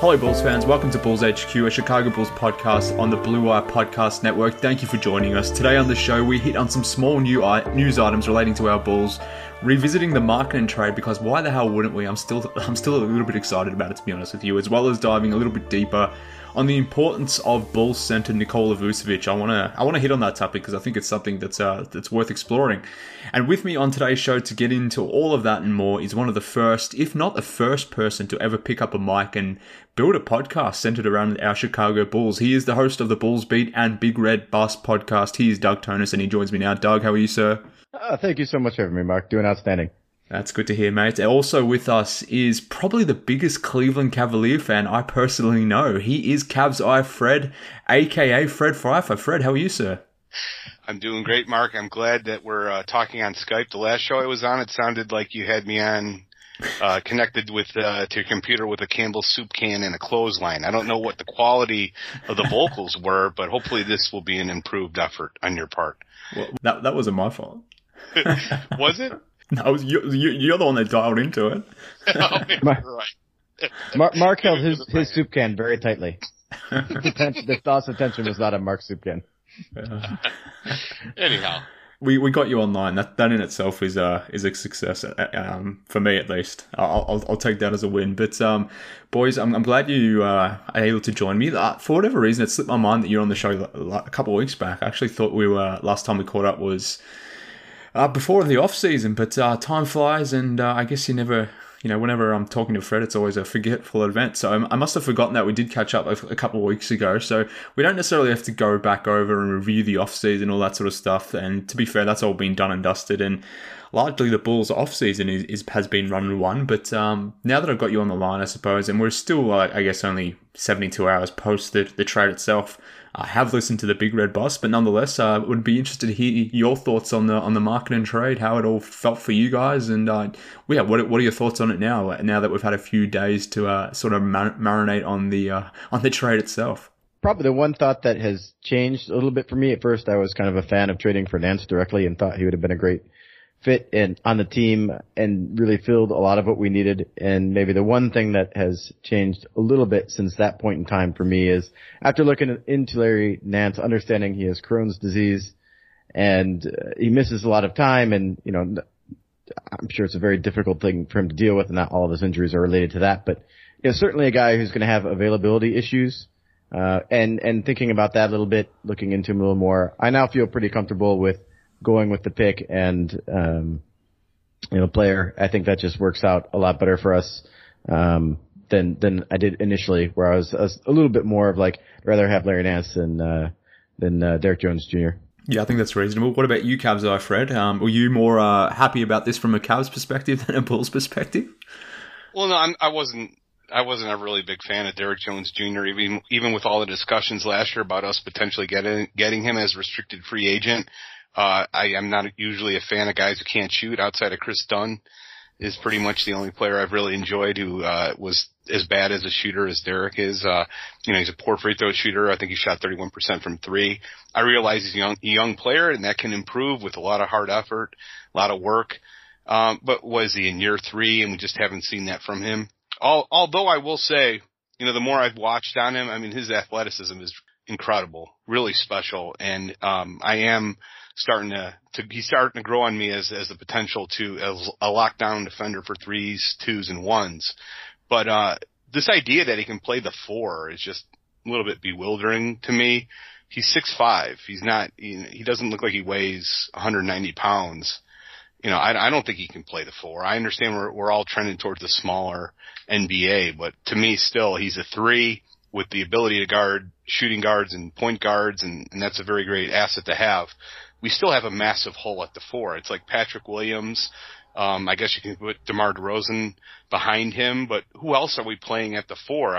Hello Bulls fans, welcome to Bulls HQ, a Chicago Bulls podcast on the Blue Wire Podcast Network. Thank you for joining us. Today on the show, we hit on some small news items relating to our Bulls, revisiting the market and trade, because why the hell wouldn't we? I'm still a little bit excited about it, to be honest with you, as well as diving a little bit deeper on the importance of Bulls center Nikola Vucevic. I want to hit on that topic because I think it's something that's worth exploring. And with me on today's show to get into all of that and more is one of the first, if not the first person to ever pick up a mic and build a podcast centered around our Chicago Bulls. He is the host of the Bulls Beat and Big Red Bus podcast. He is Doug Tonus and he joins me now. Doug, how are you, sir? Thank you so much for having me, Mark. Doing outstanding. That's good to hear, mate. Also with us is probably the biggest Cleveland Cavalier fan I personally know. He is Cavs Eye Fred, a.k.a. Fred Pfeiffer. Fred, how are you, sir? I'm doing great, Mark. I'm glad that we're talking on Skype. The last show I was on, it sounded like you had me on connected with to your computer with a Campbell's soup can and a clothesline. I don't know what the quality of the vocals were, but hopefully this will be an improved effort on your part. Well, that wasn't my fault. Was it? No, you're the one that dialed into it. Oh, right. Mark held his soup can very tightly. The toss of tension was not on Mark's soup can. Anyhow. We got you online. That in itself is a success, for me at least. I'll take that as a win. But boys, I'm glad you are able to join me. For whatever reason, it slipped my mind that you were on the show a couple of weeks back. I actually thought last time we caught up was before the off season. But time flies, and I guess you never. Whenever I'm talking to Fred, it's always a forgetful event. So I must have forgotten that we did catch up a couple of weeks ago. So we don't necessarily have to go back over and review the off-season, all that sort of stuff. And to be fair, that's all been done and dusted. And largely the Bulls' off-season has been run and won. But now that I've got you on the line, I suppose, and we're still, I guess, only 72 hours post the trade itself, I have listened to the Big Red Bus, but nonetheless, would be interested to hear your thoughts on the market and trade, how it all felt for you guys, and what are your thoughts on it now that we've had a few days to sort of marinate on the trade itself? Probably the one thought that has changed a little bit for me. At first, I was kind of a fan of trading for Nance directly and thought he would have been a great fit on the team and really filled a lot of what we needed. And maybe the one thing that has changed a little bit since that point in time for me is after looking into Larry Nance, understanding he has Crohn's disease and he misses a lot of time, and I'm sure it's a very difficult thing for him to deal with, and not all of his injuries are related to that, but certainly a guy who's going to have availability issues. And thinking about that a little bit, looking into him a little more, I now feel pretty comfortable with going with the pick and, player. I think that just works out a lot better for us, than I did initially, where I was a little bit more of like, I'd rather have Larry Nance than Derrick Jones Jr. Yeah, I think that's reasonable. What about you, Cavs Eye Fred? Were you more happy about this from a Cavs perspective than a Bulls perspective? Well, no, I wasn't a really big fan of Derrick Jones Jr. Even with all the discussions last year about us potentially getting him as restricted free agent. I am not usually a fan of guys who can't shoot. Outside of Chris Dunn is pretty much the only player I've really enjoyed who was as bad as a shooter as Derrick is. He's a poor free throw shooter. I think he shot 31% from three. I realize he's a young player, and that can improve with a lot of hard effort, a lot of work. But was he in year three, and we just haven't seen that from him? Although I will say, the more I've watched on him, I mean, his athleticism is incredible, really special, and I am he's starting to grow on me as the potential as a lockdown defender for threes, twos, and ones. But this idea that he can play the four is just a little bit bewildering to me. He's 6'5". He's not. He doesn't look like he weighs 190 pounds. I don't think he can play the four. I understand we're all trending towards the smaller NBA, but to me, still, he's a three with the ability to guard shooting guards and point guards, and that's a very great asset to have. We still have a massive hole at the four. It's like Patrick Williams. I guess you can put DeMar DeRozan behind him, but who else are we playing at the four?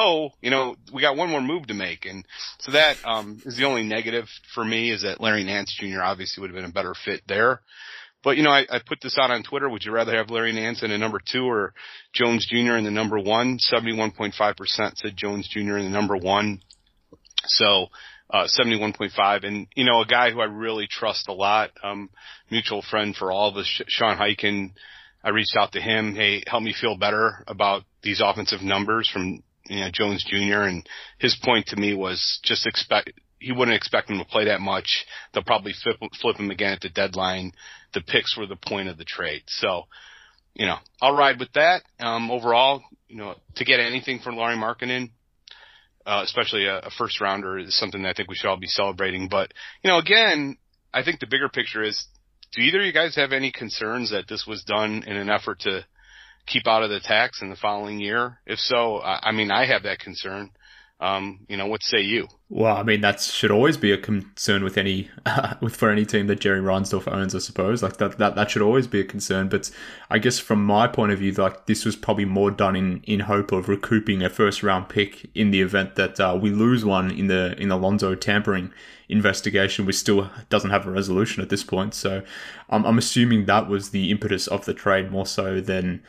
We got one more move to make, and so that is the only negative for me, is that Larry Nance Jr. obviously would have been a better fit there. But, I put this out on Twitter. Would you rather have Larry Nance in the number 2 or Jones Jr. in the number 1? 71.5% said Jones Jr. in the number 1. So 71.5. And, a guy who I really trust a lot, mutual friend for all of us, Sean Highkin, I reached out to him. Hey, help me feel better about these offensive numbers from Jones Jr. And his point to me was just he wouldn't expect him to play that much. They'll probably flip him again at the deadline. The picks were the point of the trade. So, I'll ride with that. Overall, to get anything from Lauri Markkanen, especially a first rounder, is something that I think we should all be celebrating. But, again, I think the bigger picture is, do either of you guys have any concerns that this was done in an effort to keep out of the tax in the following year? If so, I have that concern. What say you? Well, that should always be a concern with for any team that Jerry Reinsdorf owns, I suppose. Like that should always be a concern. But I guess from my point of view, like this was probably more done in hope of recouping a first round pick in the event that we lose one in the Lonzo tampering investigation, which still doesn't have a resolution at this point. So I'm assuming that was the impetus of the trade more so than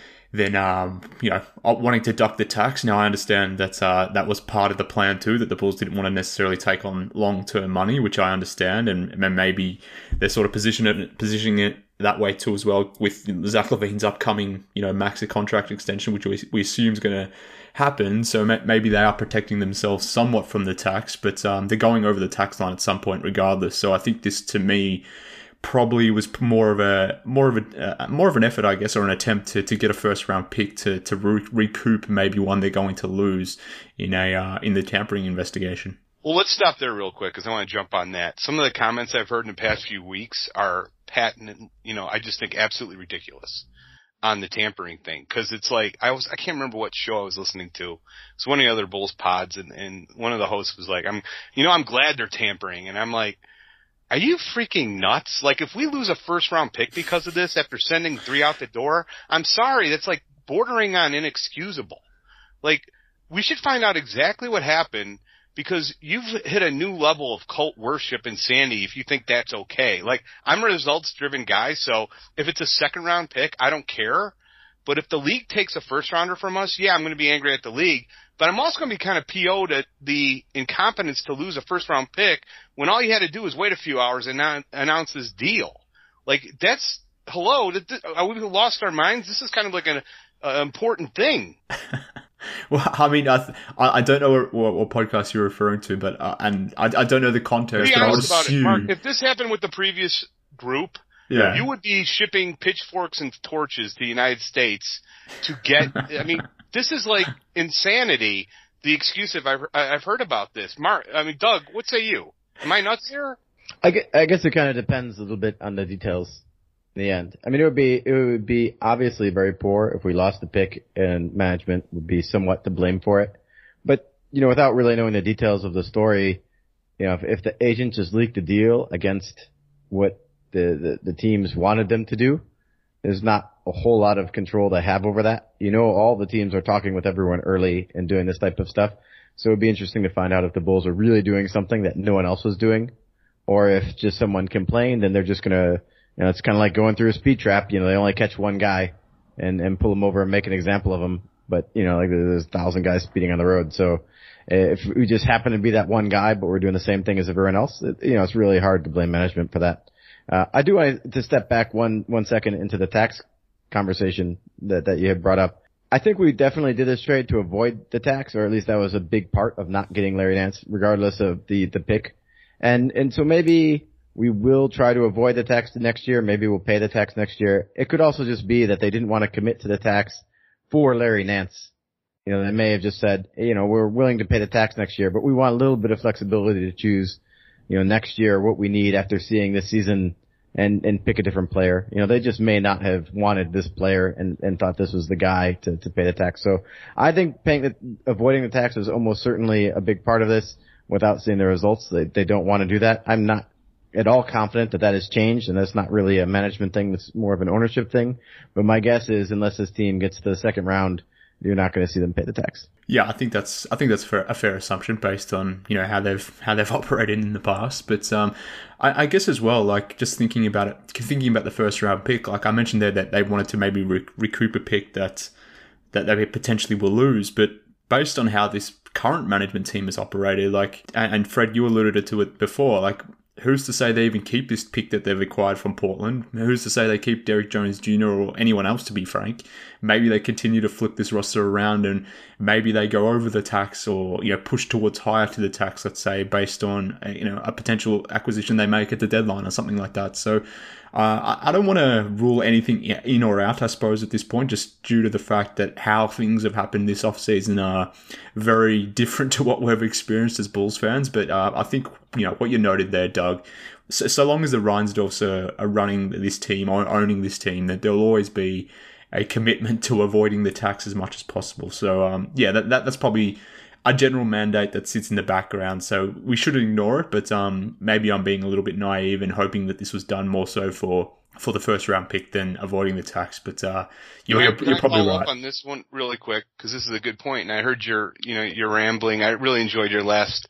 wanting to duck the tax. Now I understand that that was part of the plan too, that the Bulls didn't want to necessarily take on long-term money, which I understand, and maybe they're sort of positioning it that way too as well with Zach LaVine's upcoming, max contract extension, which we assume is going to happen. So maybe they are protecting themselves somewhat from the tax, but they're going over the tax line at some point regardless. So I think this, to me, probably was more of an effort, I guess, or an attempt to get a first round pick to recoup maybe one they're going to lose in the tampering investigation. Well, let's stop there real quick because I want to jump on that. Some of the comments I've heard in the past few weeks are patent, I just think absolutely ridiculous on the tampering thing. Cause it's like, I can't remember what show I was listening to. It's one of the other Bulls pods and one of the hosts was like, I'm glad they're tampering. And I'm like, are you freaking nuts? Like, if we lose a first-round pick because of this after sending 3 out the door, I'm sorry, that's like bordering on inexcusable. Like, we should find out exactly what happened because you've hit a new level of cult worship insanity if you think that's okay. Like, I'm a results-driven guy, so if it's a second-round pick, I don't care. But if the league takes a first-rounder from us, yeah, I'm going to be angry at the league. But I'm also going to be kind of PO'd at the incompetence to lose a first-round pick when all you had to do was wait a few hours and announce this deal. Like, that's – hello? Are we lost our minds? This is kind of like an important thing. Well, I don't know what podcast you're referring to, but and I don't know the context. Be but honest about assume... it, Mark. If this happened with the previous group – yeah. You would be shipping pitchforks and torches to the United States to get. This is like insanity. The excuse I've heard about this, Mark. Doug, what say you? Am I nuts here? I guess it kind of depends a little bit on the details in the end. It would be obviously very poor if we lost the pick and management would be somewhat to blame for it. But without really knowing the details of the story, if the agent just leaked the deal against what the teams wanted them to do, there's not a whole lot of control they have over that. All the teams are talking with everyone early and doing this type of stuff. So it'd be interesting to find out if the Bulls are really doing something that no one else was doing, or if just someone complained and they're just gonna, it's kind of like going through a speed trap. They only catch one guy and pull him over and make an example of him. But, like there's 1,000 guys speeding on the road. So if we just happen to be that one guy, but we're doing the same thing as everyone else, it's really hard to blame management for that. I do want to step back one second into the tax conversation that you had brought up. I think we definitely did this trade to avoid the tax, or at least that was a big part of not getting Larry Nance, regardless of the pick. And so maybe we will try to avoid the tax next year. Maybe we'll pay the tax next year. It could also just be that they didn't want to commit to the tax for Larry Nance. They may have just said, we're willing to pay the tax next year, but we want a little bit of flexibility to choose, next year what we need after seeing this season and pick a different player. They just may not have wanted this player and thought this was the guy to pay the tax. So I think avoiding the tax is almost certainly a big part of this without seeing the results. They don't want to do that. I'm not at all confident that has changed, and that's not really a management thing. It's more of an ownership thing. But my guess is unless this team gets to the second round, you're not going to see them pay the tax. Yeah, I think that's a fair assumption based on how they've operated in the past. But I guess as well, like just thinking about the first round pick, like I mentioned there that they wanted to maybe recoup a pick that they potentially will lose. But based on how this current management team has operated, like and Fred, you alluded to it before, like who's to say they even keep this pick that they've acquired from Portland? Who's to say they keep Derrick Jones Jr. or anyone else, to be frank? Maybe they continue to flip this roster around and maybe they go over the tax or, push towards higher to the tax, let's say, based on, a potential acquisition they make at the deadline or something like that. So I don't want to rule anything in or out, I suppose, at this point, just due to the fact that how things have happened this offseason are very different to what we've experienced as Bulls fans. But I think, what you noted there, Doug, so long as the Reinsdorfs are running this team or owning this team, that there'll always be a commitment to avoiding the tax as much as possible. So, that's probably a general mandate that sits in the background, so we shouldn't ignore it, but maybe I'm being a little bit naive and hoping that this was done more so for the first round pick than avoiding the tax, but you're probably right. Up on this one really quick, because this is a good point, and I heard your rambling. I really enjoyed your last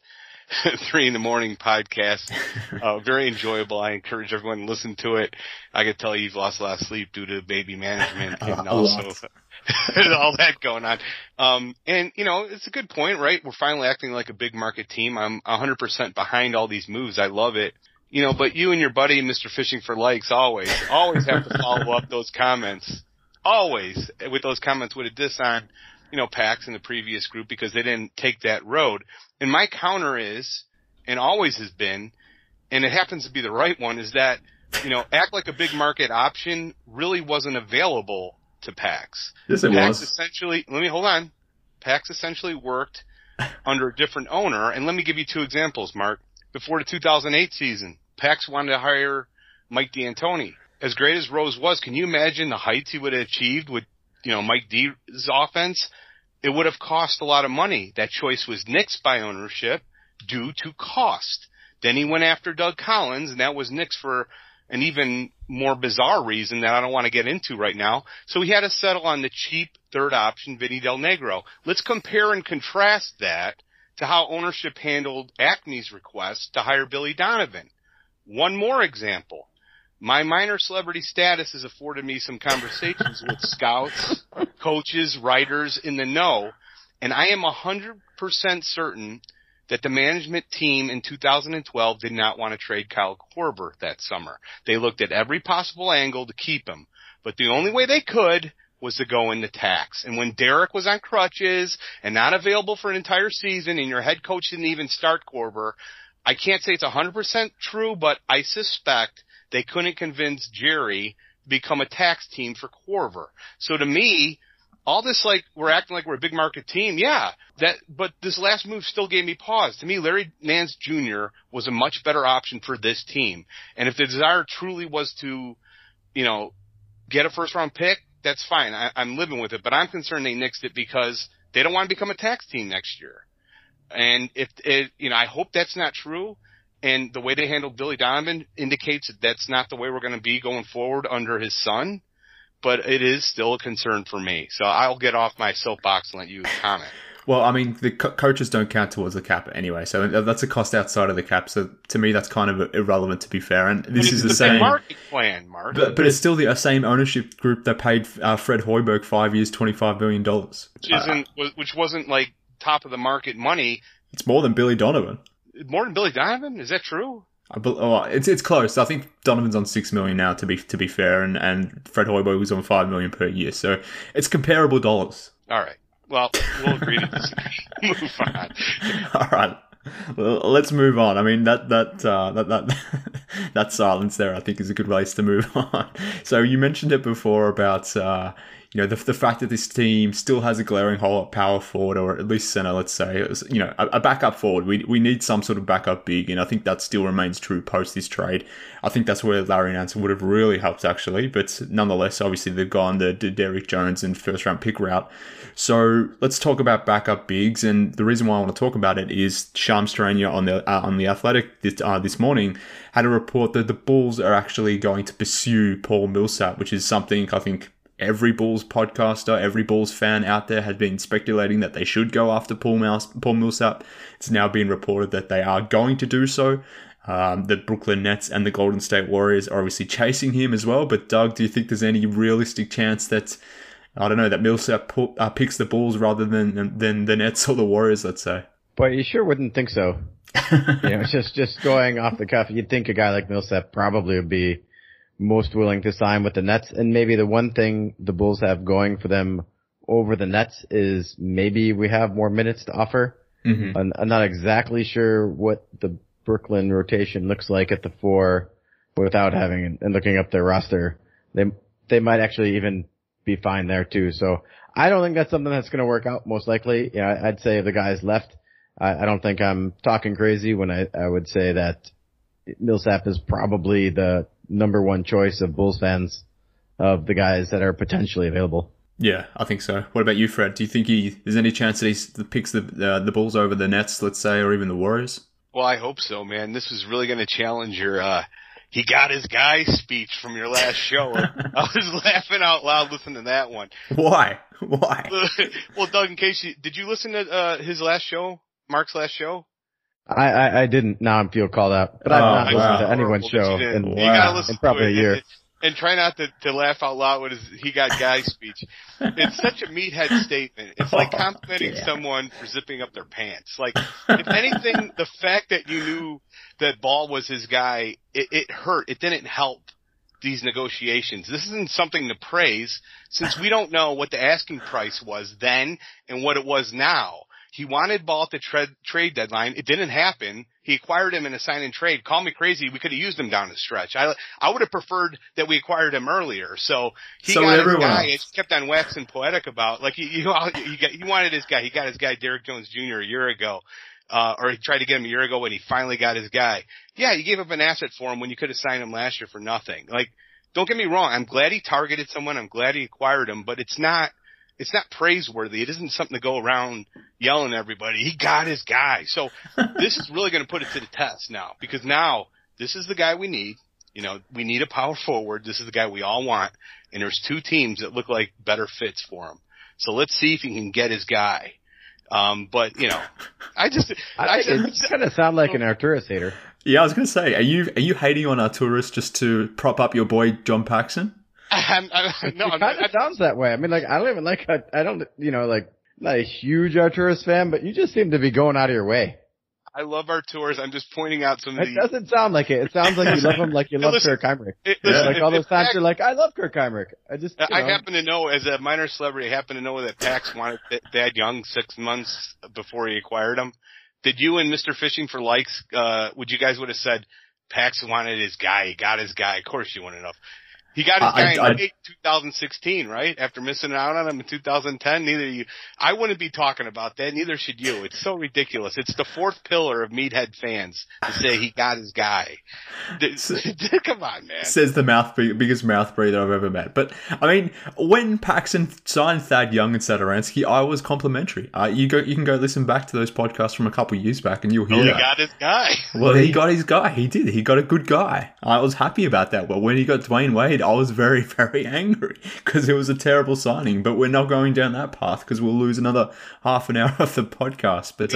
3 a.m. podcast. Very enjoyable. I encourage everyone to listen to it. I could tell you've lost a lot of sleep due to baby management and also all that going on. And it's a good point, right? We're finally acting like a big market team. I'm 100% behind all these moves. I love it. But you and your buddy, Mr. Fishing for Likes, always have to follow up those comments. Always with those comments with a diss on, Pax and the previous group because they didn't take that road. And my counter is, and always has been, and it happens to be the right one, is that, act like a big market option really wasn't available to Pax. Yes, it Pax was. essentially, hold on. Pax essentially worked under a different owner, and let me give you 2 examples, Mark. Before the 2008 season, Pax wanted to hire Mike D'Antoni. As great as Rose was, can you imagine the heights he would have achieved with, Mike D's offense? It would have cost a lot of money. That choice was nixed by ownership due to cost. Then he went after Doug Collins, and that was nixed for an even more bizarre reason that I don't want to get into right now. So he had to settle on the cheap third option, Vinny Del Negro. Let's compare and contrast that to how ownership handled Acme's request to hire Billy Donovan. One more example. My minor celebrity status has afforded me some conversations with scouts, coaches, writers in the know, and I am 100% certain that the management team in 2012 did not want to trade Kyle Korver that summer. They looked at every possible angle to keep him, but the only way they could was to go into tax. And when Derek was on crutches and not available for an entire season and your head coach didn't even start Korver, I can't say it's 100% true, but I suspect they couldn't convince Jerry to become a tax team for Korver. So to me, all this we're acting like we're a big market team, but this last move still gave me pause. To me, Larry Nance Jr. was a much better option for this team. And if the desire truly was to, get a first round pick, that's fine. I'm living with it, but I'm concerned they nixed it because they don't want to become a tax team next year. And I hope that's not true. And the way they handled Billy Donovan indicates that that's not the way we're going to be going forward under his son. But it is still a concern for me. So I'll get off my soapbox and let you comment. Well, I mean, the coaches don't count towards the cap anyway, so that's a cost outside of the cap. So to me, that's kind of irrelevant, to be fair. And this is the same market plan, Mark. But it's still the same ownership group that paid Fred Hoiberg 5 years, $25 million. Which wasn't top of the market money. It's more than Billy Donovan. More than Billy Donovan? Is that true? It's close. I think Donovan's on $6 million now, to be fair, and Fred Hoiberg was on $5 million per year. So it's comparable dollars. All right. Well, we'll agree to disagree. Move on. All right. Well, let's move on. I mean, that silence there, I think, is a good place to move on. So you mentioned it before about the fact that this team still has a glaring hole at power forward, or at least center, let's say. A backup forward. We need some sort of backup big, and I think that still remains true post this trade. I think that's where Larry Nance would have really helped, actually. But nonetheless, obviously, they've gone the Derrick Jones and first-round pick route. So let's talk about backup bigs, and the reason why I want to talk about it is Shams Charania on the Athletic this morning had a report that the Bulls are actually going to pursue Paul Millsap, which is something I think every Bulls podcaster, every Bulls fan out there has been speculating that they should go after Paul Millsap. It's now been reported that they are going to do so. The Brooklyn Nets and the Golden State Warriors are obviously chasing him as well. But Doug, do you think there's any realistic chance that, that Millsap picks the Bulls rather than the Nets or the Warriors, let's say? Boy, you sure wouldn't think so. Just going off the cuff, you'd think a guy like Millsap probably would be most willing to sign with the Nets. And maybe the one thing the Bulls have going for them over the Nets is maybe we have more minutes to offer. Mm-hmm. I'm not exactly sure what the Brooklyn rotation looks like at the 4 without having and looking up their roster. They might actually even be fine there too. So I don't think that's something that's going to work out most likely. Yeah, I'd say if the guys left, I don't think I'm talking crazy when I would say that Millsap is probably the number one choice of Bulls fans of the guys that are potentially available. Yeah, I think so. What about you, Fred? Do you think there's any chance that he picks the Bulls over the Nets, let's say, or even the Warriors? Well, I hope so, man. This is really going to challenge your he got his guy speech from your last show. I was laughing out loud listening to that one. Why? Well, Doug, in case did you listen to his last show, Mark's last show? I didn't. Now I feel called out. But I've not listened to anyone's show in probably a year. And try not to laugh out loud with his he got guy speech. It's such a meathead statement. It's like complimenting someone for zipping up their pants. Like, if anything, the fact that you knew that Ball was his guy, it hurt. It didn't help these negotiations. This isn't something to praise since we don't know what the asking price was then and what it was now. He wanted Ball at the trade deadline. It didn't happen. He acquired him in a sign and trade. Call me crazy. We could have used him down the stretch. I would have preferred that we acquired him earlier. So he got his guy. It kept on waxing poetic about, like, he wanted his guy. He got his guy Derrick Jones Jr. a year ago. Or he tried to get him a year ago when he finally got his guy. Yeah, you gave up an asset for him when you could have signed him last year for nothing. Like, don't get me wrong. I'm glad he targeted someone. I'm glad he acquired him, but it's not praiseworthy. It isn't something to go around yelling at everybody. He got his guy. So this is really going to put it to the test now, because now this is the guy we need. You know, we need a power forward. This is the guy we all want. And there's two teams that look like better fits for him. So let's see if he can get his guy. But you know, I kind of sound like an Arturas hater. Yeah, I was going to say, are you hating on Arturas just to prop up your boy John Paxson? It kind of sounds that way. I mean, like, I don't even like, not a huge Arturas fan, but you just seem to be going out of your way. I love Arturas. I'm just pointing out some of the... It doesn't sound like it. It sounds like you love him like you love Kirk Heinrich. Like all those times you're like, I love Kirk Heinrich. I happen to know, as a minor celebrity, I happen to know that Pax wanted Thad Young 6 months before he acquired him. Did you and Mr. Fishing for Likes, would you guys would have said Pax wanted his guy, he got his guy? Of course you wouldn't have. He got his guy in 2016, right? After missing out on him in 2010. Neither you, I wouldn't be talking about that. Neither should you. It's so ridiculous. It's the fourth pillar of meathead fans to say he got his guy. Come on, man. Says the biggest mouth breather I've ever met. But I mean, when Paxson signed Thad Young and Satoransky, I was complimentary. You can go listen back to those podcasts from a couple of years back, and you'll hear that. He got his guy. Well, he got his guy. He did. He got a good guy. I was happy about that. But when he got Dwayne Wade, I was very, very angry because it was a terrible signing. But we're not going down that path because we'll lose another half an hour of the podcast. But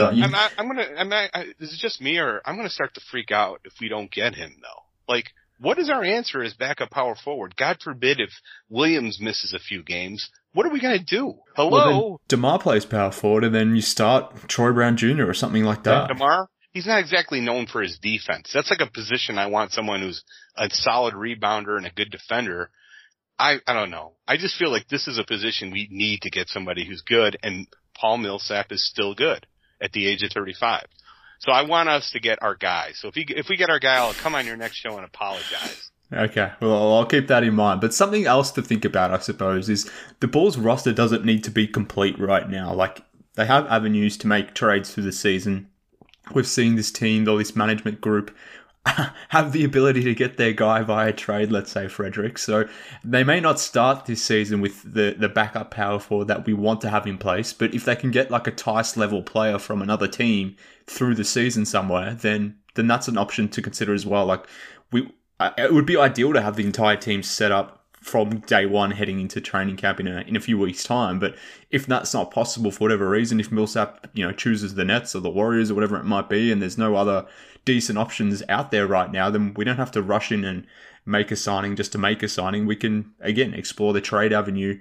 this is just me, or I'm gonna start to freak out if we don't get him though. Like, what is our answer as backup power forward? God forbid if Williams misses a few games. What are we gonna do? Hello, well, DeMar plays power forward, and then you start Troy Brown Jr. or something like that. DeMar. He's not exactly known for his defense. That's like a position I want someone who's a solid rebounder and a good defender. I don't know. I just feel like this is a position we need to get somebody who's good, and Paul Millsap is still good at the age of 35. So I want us to get our guy. So if we get our guy, I'll come on your next show and apologize. Okay, well, I'll keep that in mind. But something else to think about, I suppose, is the Bulls roster doesn't need to be complete right now. Like, they have avenues to make trades through the season. We've seen this team, or this management group, have the ability to get their guy via trade, let's say Frederick. So they may not start this season with the backup power forward that we want to have in place, but if they can get like a Tice level player from another team through the season somewhere, then that's an option to consider as well. Like, it would be ideal to have the entire team set up from day one heading into training camp in a few weeks' time. But if that's not possible for whatever reason, if Millsap, chooses the Nets or the Warriors or whatever it might be, and there's no other decent options out there right now, then we don't have to rush in and make a signing just to make a signing. We can, again, explore the trade avenue.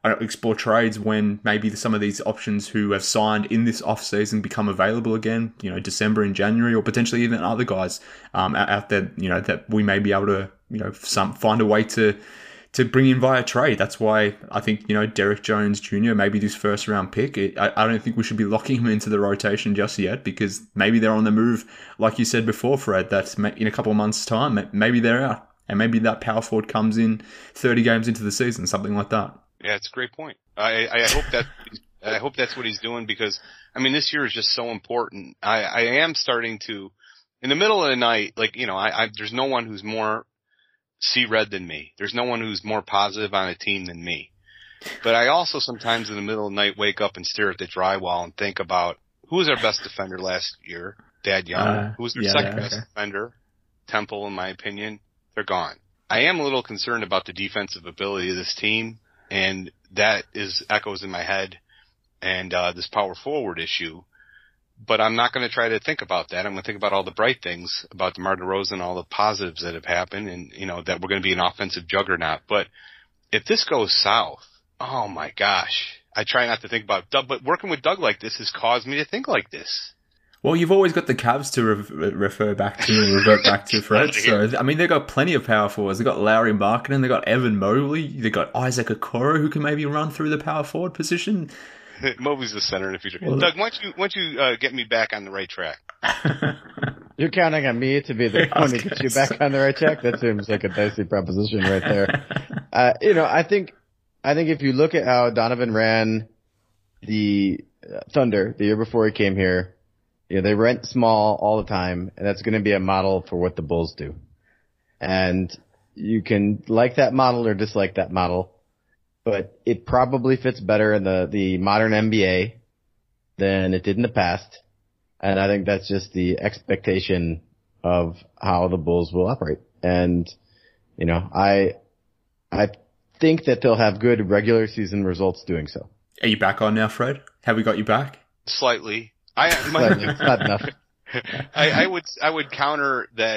explore trades when maybe some of these options who have signed in this offseason become available again, December and January, or potentially even other guys out there, that we may be able to, find a way to bring in via trade. That's why I think, Derek Jones Jr., maybe this first round pick, I don't think we should be locking him into the rotation just yet, because maybe they're on the move, like you said before, Fred, that in a couple of months' time, maybe they're out. And maybe that power forward comes in 30 games into the season, something like that. Yeah, it's a great point. I hope that's what he's doing, because, this year is just so important. I am starting to, in the middle of the night, there's no one who's more see red than me. There's no one who's more positive on a team than me. But I also sometimes in the middle of the night wake up and stare at the drywall and think about who was our best defender last year? Dad Young. Who was their second best defender? Temple, in my opinion. They're gone. I am a little concerned about the defensive ability of this team, and that echoes in my head, and this power forward issue. But I'm not going to try to think about that. I'm going to think about all the bright things about DeMar DeRozan, all the positives that have happened, and that we're going to be an offensive juggernaut. But if this goes south, oh my gosh, I try not to think about Doug. But working with Doug like this has caused me to think like this. Well, you've always got the Cavs to revert back to, Fred. So, they've got plenty of power forwards. They've got Lauri Markkanen, they've got Evan Mobley, they've got Isaac Okoro, who can maybe run through the power forward position. Mobley's the center in the future. Well, Doug, why don't you get me back on the right track? You're counting on me to be the one to get you back on the right track? That seems like a dicey proposition right there. I think if you look at how Donovan ran the Thunder the year before he came here, they rent small all the time, and that's going to be a model for what the Bulls do. And you can like that model or dislike that model, but it probably fits better in the modern NBA than it did in the past. And I think that's just the expectation of how the Bulls will operate. And, I think that they'll have good regular season results doing so. Are you back on now, Fred? Have we got you back? Slightly. It's not enough. I would counter that,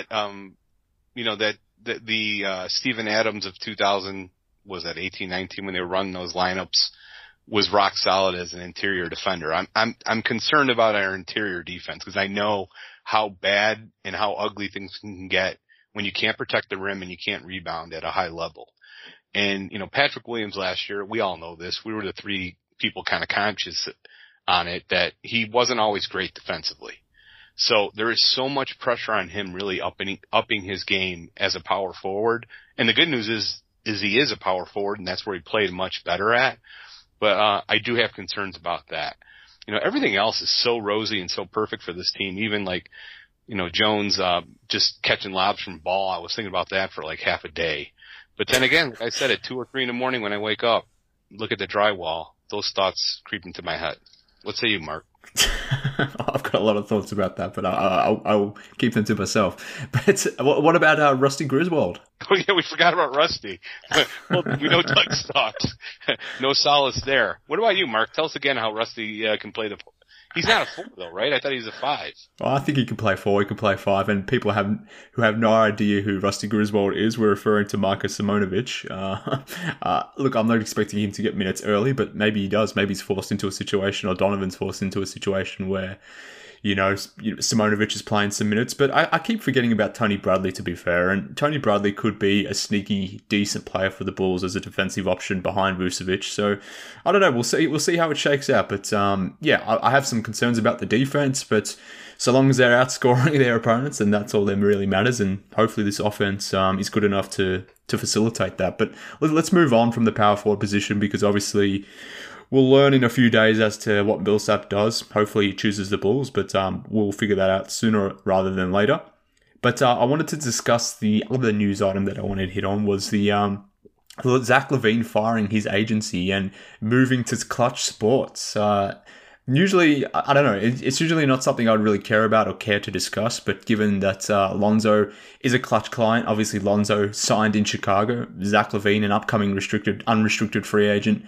that the Steven Adams of 2000, was that 18-19 when they were running those lineups, was rock solid as an interior defender. I'm concerned about our interior defense, because I know how bad and how ugly things can get when you can't protect the rim and you can't rebound at a high level. And, Patrick Williams last year, we all know this. We were the three people kind of conscious on it that he wasn't always great defensively. So there is so much pressure on him really upping his game as a power forward. And the good news is he is a power forward, and that's where he played much better at. But I do have concerns about that. Everything else is so rosy and so perfect for this team. Even Jones just catching lobs from Ball. I was thinking about that for like half a day. But then again, like I said, at 2 or 3 in the morning when I wake up, look at the drywall, those thoughts creep into my head. What say you, Mark? I've got a lot of thoughts about that, but I'll keep them to myself. But what about Rusty Griswold? Oh, yeah, we forgot about Rusty. Well, we know Doug's thoughts. No solace there. What about you, Mark? Tell us again how Rusty can play the... He's not a 4, though, right? I thought he was a 5. Well, I think he can play 4, he can play 5, and people who have no idea who Rusty Griswold is, we're referring to Marcus Simonovic. Look, I'm not expecting him to get minutes early, but maybe he does. Maybe he's forced into a situation, or Donovan's forced into a situation where, Simonovic is playing some minutes. But I keep forgetting about Tony Bradley, to be fair, and Tony Bradley could be a sneaky, decent player for the Bulls as a defensive option behind Vucevic. So, I don't know. We'll see how it shakes out. But, I have some concerns about the defense, but so long as they're outscoring their opponents, and that's all that really matters, and hopefully this offense is good enough to facilitate that. But let's move on from the power forward position, because obviously we'll learn in a few days as to what Millsap does. Hopefully he chooses the Bulls, but we'll figure that out sooner rather than later. But I wanted to discuss the other news item that I wanted to hit on was the Zach LaVine firing his agency and moving to Clutch Sports. Usually, I don't know, it's usually not something I'd really care about or care to discuss, but given that Lonzo is a Clutch client, obviously Lonzo signed in Chicago, Zach LaVine, an upcoming unrestricted free agent,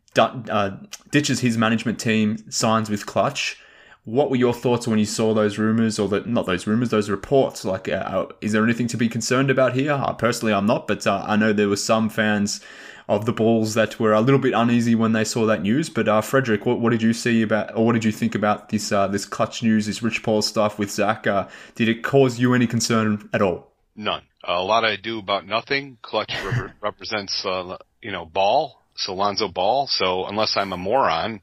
ditches his management team, signs with Clutch. What were your thoughts when you saw those rumors, or those reports? Like, is there anything to be concerned about here? Personally, I'm not, but I know there were some fans of the Bulls that were a little bit uneasy when they saw that news. But Frederick, what did you see about, or what did you think about this this clutch news, this Rich Paul stuff with Zach? Did it cause you any concern at all? None. A lot I do about nothing. Clutch represents, Ball, so Lonzo Ball. So unless I'm a moron,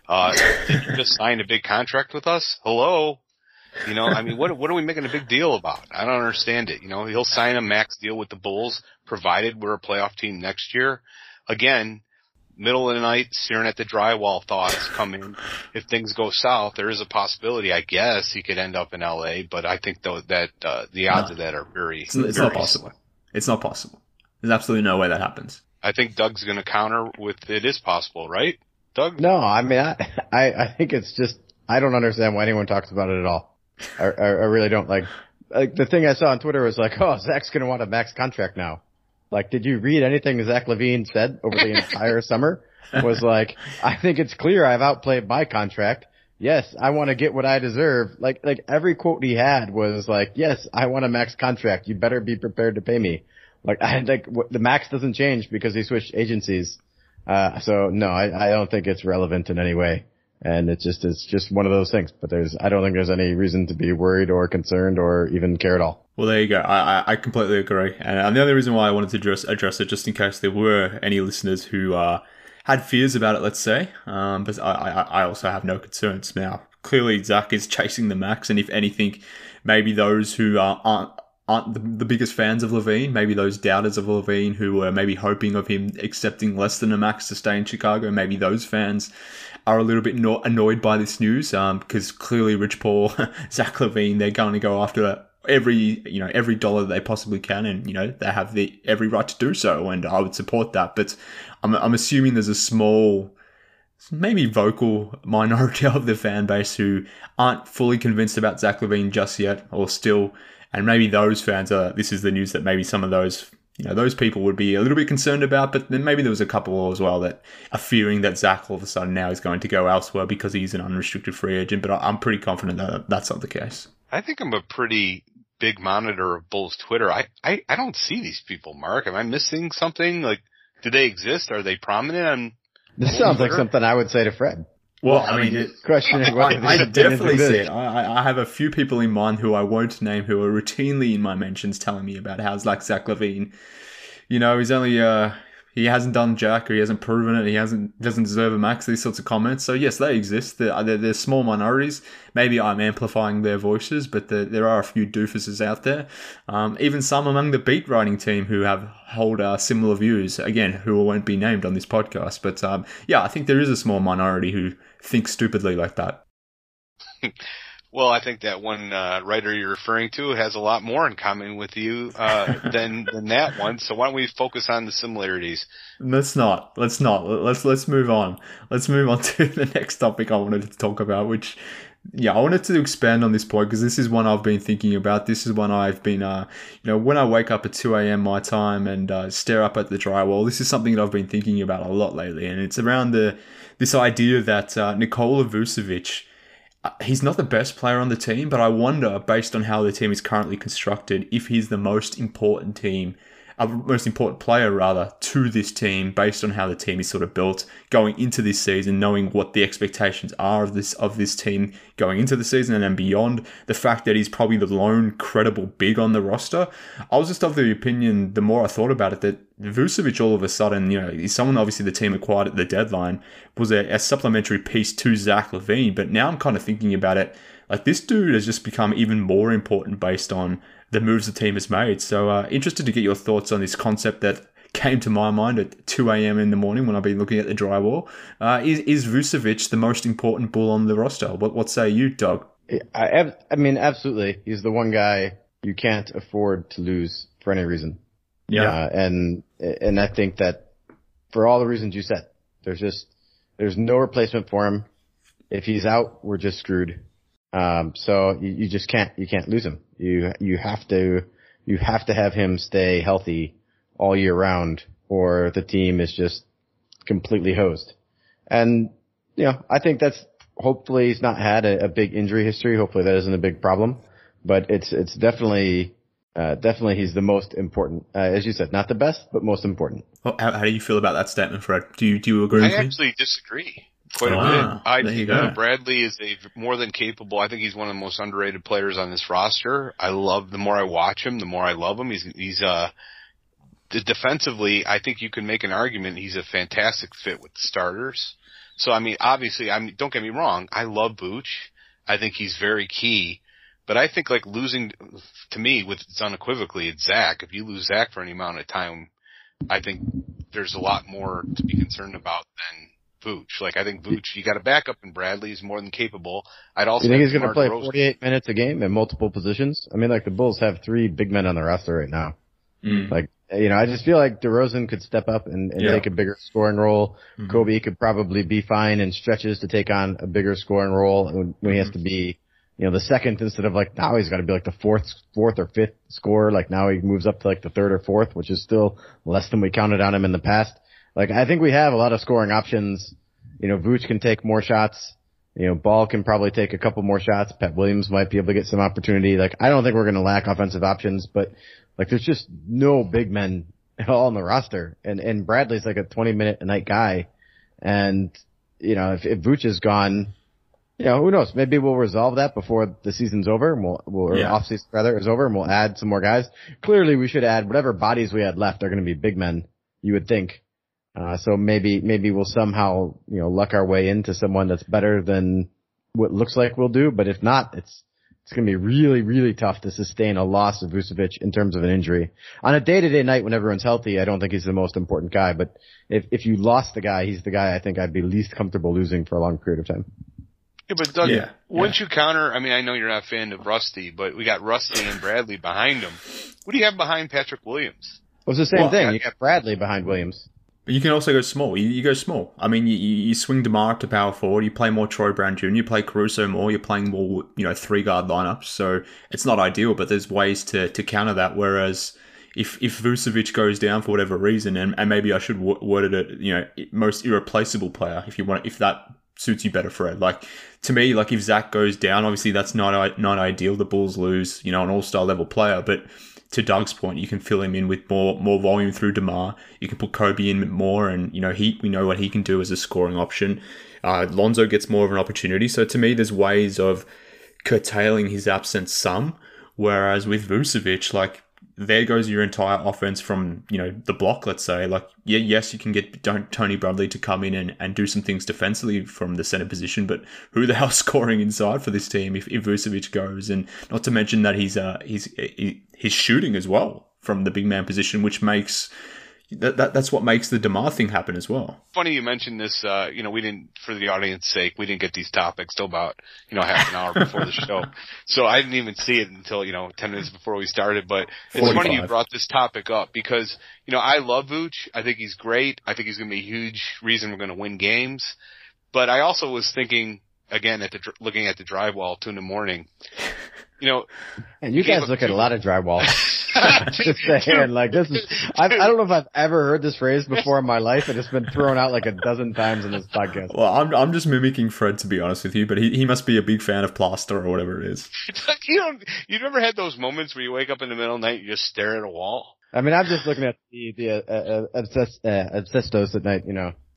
did you just sign a big contract with us? Hello? What are we making a big deal about? I don't understand it. He'll sign a max deal with the Bulls, provided we're a playoff team next year. Again, middle of the night, staring at the drywall thoughts come in. If things go south, there is a possibility, I guess, he could end up in LA, but I think though that, the odds of that are very, it's not possible. It's not possible. There's absolutely no way that happens. I think Doug's going to counter with it is possible, right, Doug? No, I mean, I think it's just, I don't understand why anyone talks about it at all. I really don't. Like the thing I saw on Twitter was like, oh, Zach's going to want a max contract now. Like, did you read anything Zach LaVine said over the entire summer? Was like, I think it's clear I've outplayed my contract. Yes, I want to get what I deserve. Like every quote he had was like, yes, I want a max contract. You better be prepared to pay me. The max doesn't change because he switched agencies. So no, I don't think it's relevant in any way. And it's just one of those things. But I don't think there's any reason to be worried or concerned or even care at all. Well, there you go. I completely agree. And the only reason why I wanted to address it, just in case there were any listeners who had fears about it, let's say. But I also have no concerns. Now, clearly Zach is chasing the max. And if anything, maybe those who aren't the biggest fans of LaVine, maybe those doubters of LaVine who were maybe hoping of him accepting less than a max to stay in Chicago, maybe those fans are a little bit annoyed by this news, because clearly Rich Paul, Zach LaVine, they're going to go after every dollar that they possibly can, and they have every right to do so, and I would support that. But I'm assuming there's a small, maybe vocal minority of the fan base who aren't fully convinced about Zach LaVine just yet, or still, and maybe those fans this is the news that maybe some of those people would be a little bit concerned about, but then maybe there was a couple as well that are fearing that Zach all of a sudden now is going to go elsewhere because he's an unrestricted free agent, but I'm pretty confident that that's not the case. I think I'm a pretty big monitor of Bulls Twitter. I don't see these people, Mark. Am I missing something? Like, do they exist? Are they prominent? This sounds like something I would say to Fred. Well, I mean, questioning whether I definitely see it. I have a few people in mind who I won't name who are routinely in my mentions telling me about how like Zach LaVine, he's only he hasn't done jack, or he hasn't proven it, he doesn't deserve a max, these sorts of comments. So yes, they exist. They're small minorities. Maybe I'm amplifying their voices, but there are a few doofuses out there. Even some among the beat writing team who hold similar views, again, who won't be named on this podcast. But I think there is a small minority who think stupidly like that. Well, I think that one writer you're referring to has a lot more in common with you than that one. So why don't we focus on the similarities? Let's not. Let's move on. Let's move on to the next topic I wanted to talk about, which, I wanted to expand on this point because this is one I've been thinking about. This is one I've been, when I wake up at 2 a.m. my time and stare up at the drywall, this is something that I've been thinking about a lot lately. And it's around this idea that Nikola Vucevic, he's not the best player on the team, but I wonder, based on how the team is currently constructed, if he's the most important player to this team, based on how the team is sort of built going into this season, knowing what the expectations are of this team going into the season and then beyond. The fact that he's probably the lone credible big on the roster. I was just of the opinion, the more I thought about it, that Vucevic all of a sudden, is someone obviously the team acquired at the deadline, was a supplementary piece to Zach LaVine. But now I'm kind of thinking about it, like this dude has just become even more important based on the moves the team has made. So interested to get your thoughts on this concept that came to my mind at 2 a.m. in the morning when I've been looking at the drywall. Is Vucevic the most important Bull on the roster? What say you, Doug? I mean, absolutely. He's the one guy you can't afford to lose for any reason. Yeah. And I think that for all the reasons you said, there's no replacement for him. If he's out, we're just screwed. So you just can't lose him. You have to have him stay healthy all year round, or the team is just completely hosed. And, I think hopefully he's not had a big injury history. Hopefully that isn't a big problem, but it's definitely Definitely he's the most important. As you said, not the best, but most important. Well, how do you feel about that statement, Fred? Do you agree with me? I actually disagree quite a bit. I there you think go. Bradley is more than capable. I think he's one of the most underrated players on this roster. The more I watch him, the more I love him. Defensively, I think you can make an argument he's a fantastic fit with the starters. So, I mean, obviously, don't get me wrong, I love Vooch. I think he's very key. But I think, like, losing, to me, it's unequivocally, it's Zach. If you lose Zach for any amount of time, I think there's a lot more to be concerned about than Vooch. Like, I think Vooch, you got a backup in Bradley, he's more than capable. I'd also. You think he's going to play DeRozan. 48 minutes a game in multiple positions? I mean, like, the Bulls have 3 big men on the roster right now. Like, I just feel like DeRozan could step up and take a bigger scoring role. Mm-hmm. Kobe could probably be fine in stretches to take on a bigger scoring role when he has to be, the second instead of like now he's got to be like the fourth or fifth scorer. Like now he moves up to like the third or fourth, which is still less than we counted on him in the past. Like I think we have a lot of scoring options. Vooch can take more shots. Ball can probably take a couple more shots. Pat Williams might be able to get some opportunity. Like I don't think we're going to lack offensive options, but like there's just no big men at all on the roster. And Bradley's like a 20-minute a night guy. And, if Vooch is gone, who knows? Maybe we'll resolve that before the season's over and off-season rather is over and we'll add some more guys. Clearly we should add whatever bodies we had left are going to be big men, you would think. So maybe we'll somehow, luck our way into someone that's better than what looks like we'll do. But if not, it's going to be really, really tough to sustain a loss of Vucevic in terms of an injury. On a day-to-day night when everyone's healthy, I don't think he's the most important guy. But if you lost the guy, he's the guy I think I'd be least comfortable losing for a long period of time. Yeah, but Doug, wouldn't you counter? I mean, I know you're not a fan of Rusty, but we got Rusty and Bradley behind him. What do you have behind Patrick Williams? Well, it's the same thing. You got Bradley behind Williams. But you can also go small. You go small. I mean, you swing DeMar up to power forward. You play more Troy Brown Jr. You play Caruso more. You're playing more, 3-guard lineups. So it's not ideal, but there's ways to counter that. Whereas if Vucevic goes down for whatever reason, and maybe I should word it, most irreplaceable player, if that suits you better, Fred. Like to me, like if Zach goes down, obviously that's not ideal. The Bulls lose, an all-star level player, but to Doug's point, you can fill him in with more volume through DeMar. You can put Kobe in more, and we know what he can do as a scoring option. Lonzo gets more of an opportunity. So to me, there's ways of curtailing his absence some. Whereas with Vucevic, like there goes your entire offense from the block. Let's say, like yes, you can get Tony Bradley to come in and do some things defensively from the center position, but who the hell's scoring inside for this team if Vucevic goes? And not to mention that he's shooting as well from the big man position, which makes that's what makes the DeMar thing happen as well. Funny you mentioned this. We didn't, for the audience's sake, we didn't get these topics till about half an hour before the show, so I didn't even see it until 10 minutes before we started. But it's 45. funny you brought this topic up because I love Vooch. I think he's great. I think he's going to be a huge reason we're going to win games. But I also was thinking again looking at the drywall 2 a.m. And you guys look at a lot of drywall. Just saying, like this is. I don't know if I've ever heard this phrase before in my life, and it's been thrown out like a dozen times in this podcast. Well, I'm just mimicking Fred, to be honest with you, but he must be a big fan of plaster or whatever it is. You've never had those moments where you wake up in the middle of the night and you just stare at a wall? I mean, I'm just looking at the asbestos at night,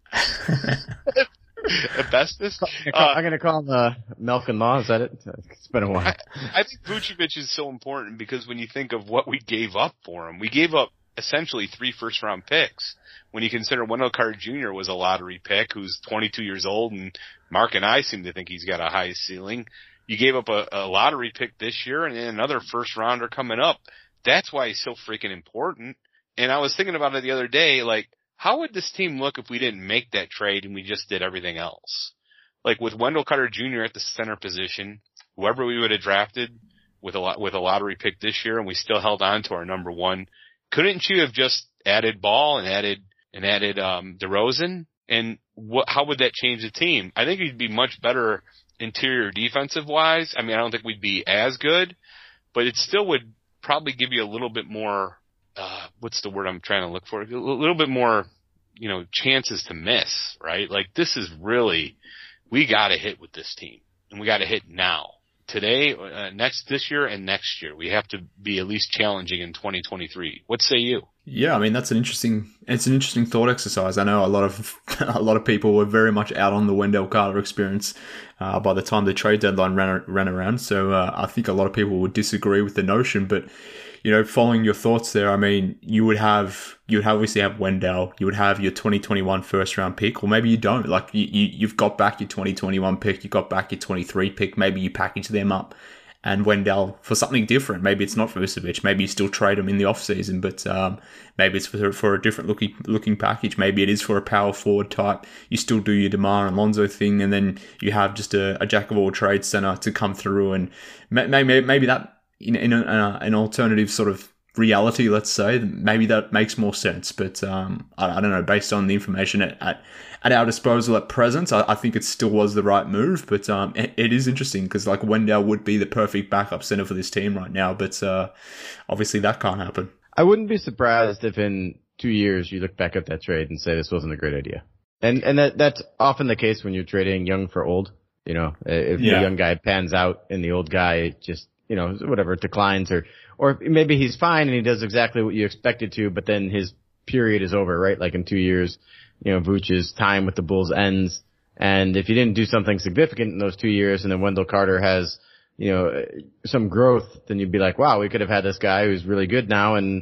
Asbestos? I'm going to call him Malcolm Law. Is that it? It's been a while. I think Vucevic is so important because when you think of what we gave up for him, we gave up essentially 3 first-round picks. When you consider Wendell Carter Jr. was a lottery pick who's 22 years old, and Mark and I seem to think he's got a high ceiling. You gave up a lottery pick this year and then another first-rounder coming up. That's why he's so freaking important. And I was thinking about it the other day, like, how would this team look if we didn't make that trade and we just did everything else? Like with Wendell Carter Jr. at the center position, whoever we would have drafted with a lottery pick this year, and we still held on to our number 1, couldn't you have just added Ball and added DeRozan? And how would that change the team? I think we'd be much better interior defensive wise. I mean, I don't think we'd be as good, but it still would probably give you a little bit more. What's the word I'm trying to look for? A little bit more, chances to miss, right? Like this is really, we got to hit with this team and we got to hit now today, this year and next year. We have to be at least challenging in 2023. What say you? Yeah, I mean it's an interesting thought exercise. I know a lot of people were very much out on the Wendell Carter experience by the time the trade deadline ran around. So I think a lot of people would disagree with the notion. But following your thoughts there, I mean you would obviously have Wendell. You would have your 2021 first round pick, or maybe you don't. Like you've got back your 2021 pick, you got back your 23 pick. Maybe you package them up and Wendell for something different. Maybe it's not for Vucevic. Maybe you still trade him in the offseason, but maybe it's for a different looking package. Maybe it is for a power forward type. You still do your DeMar and Lonzo thing, and then you have just a jack of all trades center to come through, and maybe that in an alternative sort of reality, let's say, maybe that makes more sense. But I don't know, based on the information at our disposal at present, I think it still was the right move. But it is interesting because like Wendell would be the perfect backup center for this team right now, but obviously that can't happen. I wouldn't be surprised if in 2 years you look back at that trade and say this wasn't a great idea. And that's often the case when you're trading young for old. If the young guy pans out and the old guy just, whatever, declines or maybe he's fine and he does exactly what you expected to, but then his period is over, right? Like in 2 years, Vooch's time with the Bulls ends. And if you didn't do something significant in those 2 years and then Wendell Carter has, some growth, then you'd be like, wow, we could have had this guy who's really good now. And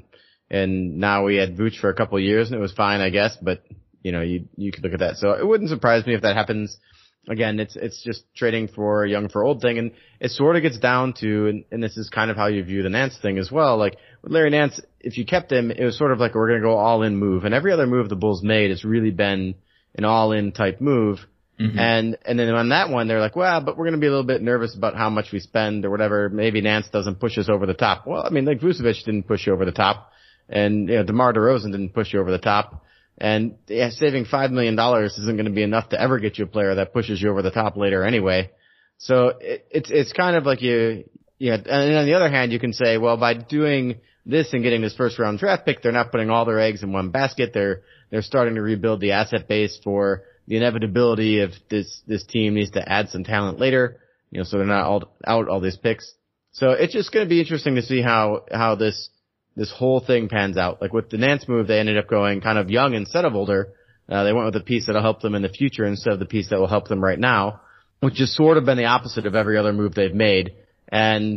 now we had Vooch for a couple of years and it was fine, I guess. But, you could look at that. So it wouldn't surprise me if that happens. Again, it's just trading for a young for old thing. And it sort of gets down to, and this is kind of how you view the Nance thing as well. Like with Larry Nance, if you kept him, it was sort of like we're going to go all in move. And every other move the Bulls made has really been an all in type move. Mm-hmm. And then on that one, they're like, well, but we're going to be a little bit nervous about how much we spend or whatever. Maybe Nance doesn't push us over the top. Well, I mean, like Vucevic didn't push you over the top, and DeMar DeRozan didn't push you over the top. And saving $5 million isn't going to be enough to ever get you a player that pushes you over the top later anyway. So it's kind of like and on the other hand, you can say, well, by doing this and getting this first round draft pick, they're not putting all their eggs in one basket. They're starting to rebuild the asset base for the inevitability of this team needs to add some talent later, so they're not out all these picks. So it's just going to be interesting to see how this whole thing pans out. Like with the Nance move, they ended up going kind of young instead of older. They went with a piece that'll help them in the future instead of the piece that will help them right now, which has sort of been the opposite of every other move they've made. And,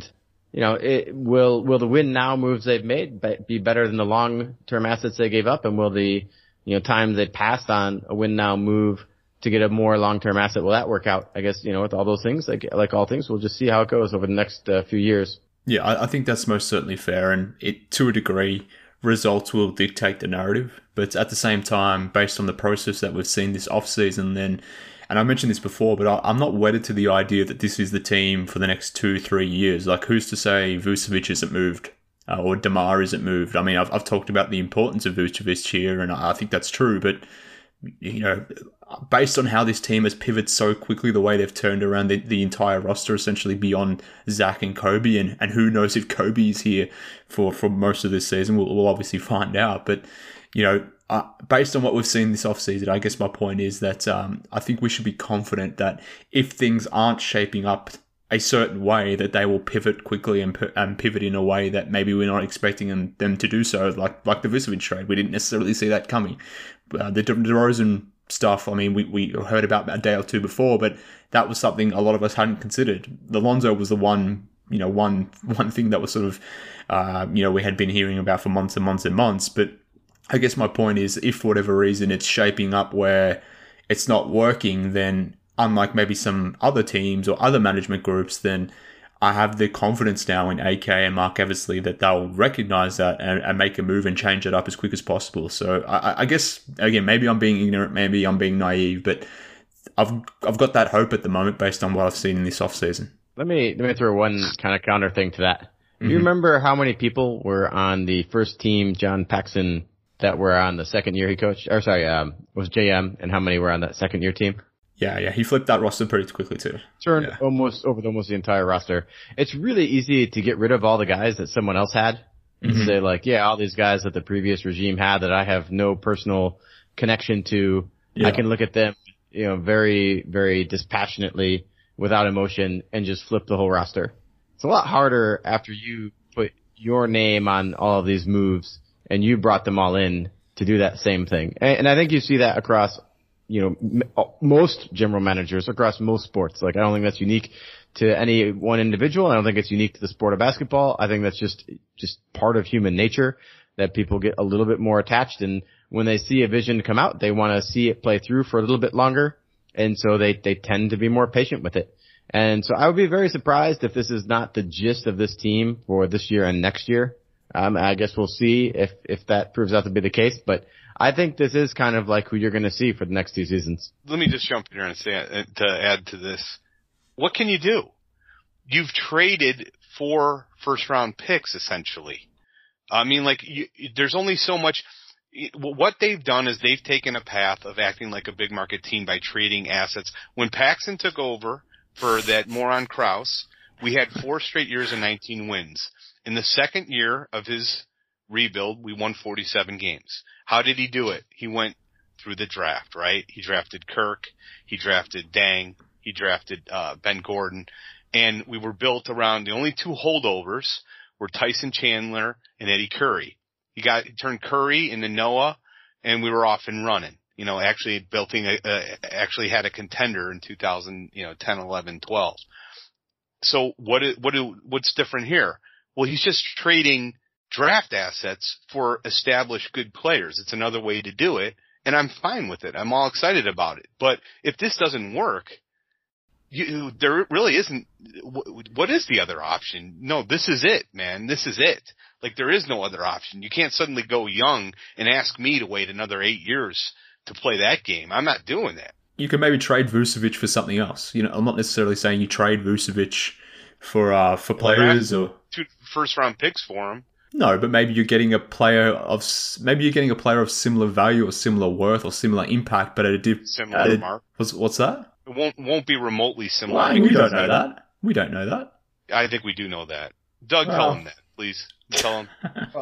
will the win now moves they've made be better than the long-term assets they gave up? And will the, time they passed on a win now move to get a more long-term asset, will that work out? I guess, with all those things, like all things, we'll just see how it goes over the next few years. Yeah, I think that's most certainly fair, and to a degree, results will dictate the narrative. But at the same time, based on the process that we've seen this offseason, and I mentioned this before, but I'm not wedded to the idea that this is the team for the next 2-3 years. Like, who's to say Vucevic isn't moved or DeMar isn't moved? I mean, I've talked about the importance of Vucevic here, and I think that's true, but based on how this team has pivoted so quickly, the way they've turned around the entire roster, essentially beyond Zach and Kobe, and who knows if Kobe is here for most of this season, we'll obviously find out. But, based on what we've seen this offseason, I guess my point is that I think we should be confident that if things aren't shaping up a certain way, that they will pivot quickly and pivot in a way that maybe we're not expecting them to do so, like the Vucevic trade. We didn't necessarily see that coming. The DeRozan stuff, I mean, we heard about a day or two before, but that was something a lot of us hadn't considered. The Lonzo was the one thing that was sort of, we had been hearing about for months and months and months. But I guess my point is, if for whatever reason it's shaping up where it's not working, then unlike maybe some other teams or other management groups, then I have the confidence now in AK and Mark Eversley that they'll recognize that and make a move and change it up as quick as possible. So I guess, again, maybe I'm being ignorant, maybe I'm being naive, but I've got that hope at the moment based on what I've seen in this offseason. Let me throw one kind of counter thing to that. Mm-hmm. You remember how many people were on the first team John Paxson that were on the second year he coached? Or sorry, was JM, and how many were on that second year team? Yeah, he flipped that roster pretty quickly too. Turned almost the entire roster. It's really easy to get rid of all the guys that someone else had and say like, all these guys that the previous regime had that I have no personal connection to. Yeah. I can look at them, very, very dispassionately without emotion and just flip the whole roster. It's a lot harder after you put your name on all of these moves and you brought them all in to do that same thing. And I think you see that across, most general managers across most sports. Like, I don't think that's unique to any one individual. I don't think it's unique to the sport of basketball. I think that's just part of human nature, that people get a little bit more attached, and when they see a vision come out, they want to see it play through for a little bit longer, and so they tend to be more patient with it. And so I would be very surprised if this is not the gist of this team for this year and next year. I guess we'll see if that proves out to be the case, but I think this is kind of like who you're going to see for the next 2 seasons. Let me just jump in here and say, to add to this, what can you do? You've traded 4 first-round picks, essentially. I mean, there's only so much. What they've done is they've taken a path of acting like a big market team by trading assets. When Paxson took over for that moron Krause, we had 4 straight years of 19 wins. In the second year of his rebuild, we won 47 games. How did he do it? He went through the draft, right? He drafted Kirk. He drafted Dang. He drafted Ben Gordon. And we were built around, the only 2 holdovers were Tyson Chandler and Eddie Curry. He turned Curry into Noah, and we were off and running. Actually actually had a contender in 2010, 11, 12. So what's different here? Well, he's just trading draft assets for established good players. It's another way to do it, and I'm fine with it. I'm all excited about it. But if this doesn't work, there really isn't. What is the other option? No, this is it, man. This is it. Like, there is no other option. You can't suddenly go young and ask me to wait another 8 years to play that game. I'm not doing that. You can maybe trade Vucevic for something else. I'm not necessarily saying you trade Vucevic for players or 2 first-round picks for him. No, but maybe you're getting a player of similar value or similar worth or similar impact, but at a similar mark. What's that? It won't be remotely similar. Well, we don't know that. We don't know that. I think we do know that. Doug, tell him that, please. Tell him.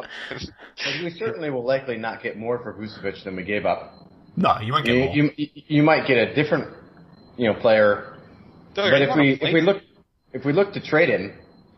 We certainly will likely not get more for Vucevic than we gave up. No, you won't get more. You might get a different, player. Doug, but if we look to trade him.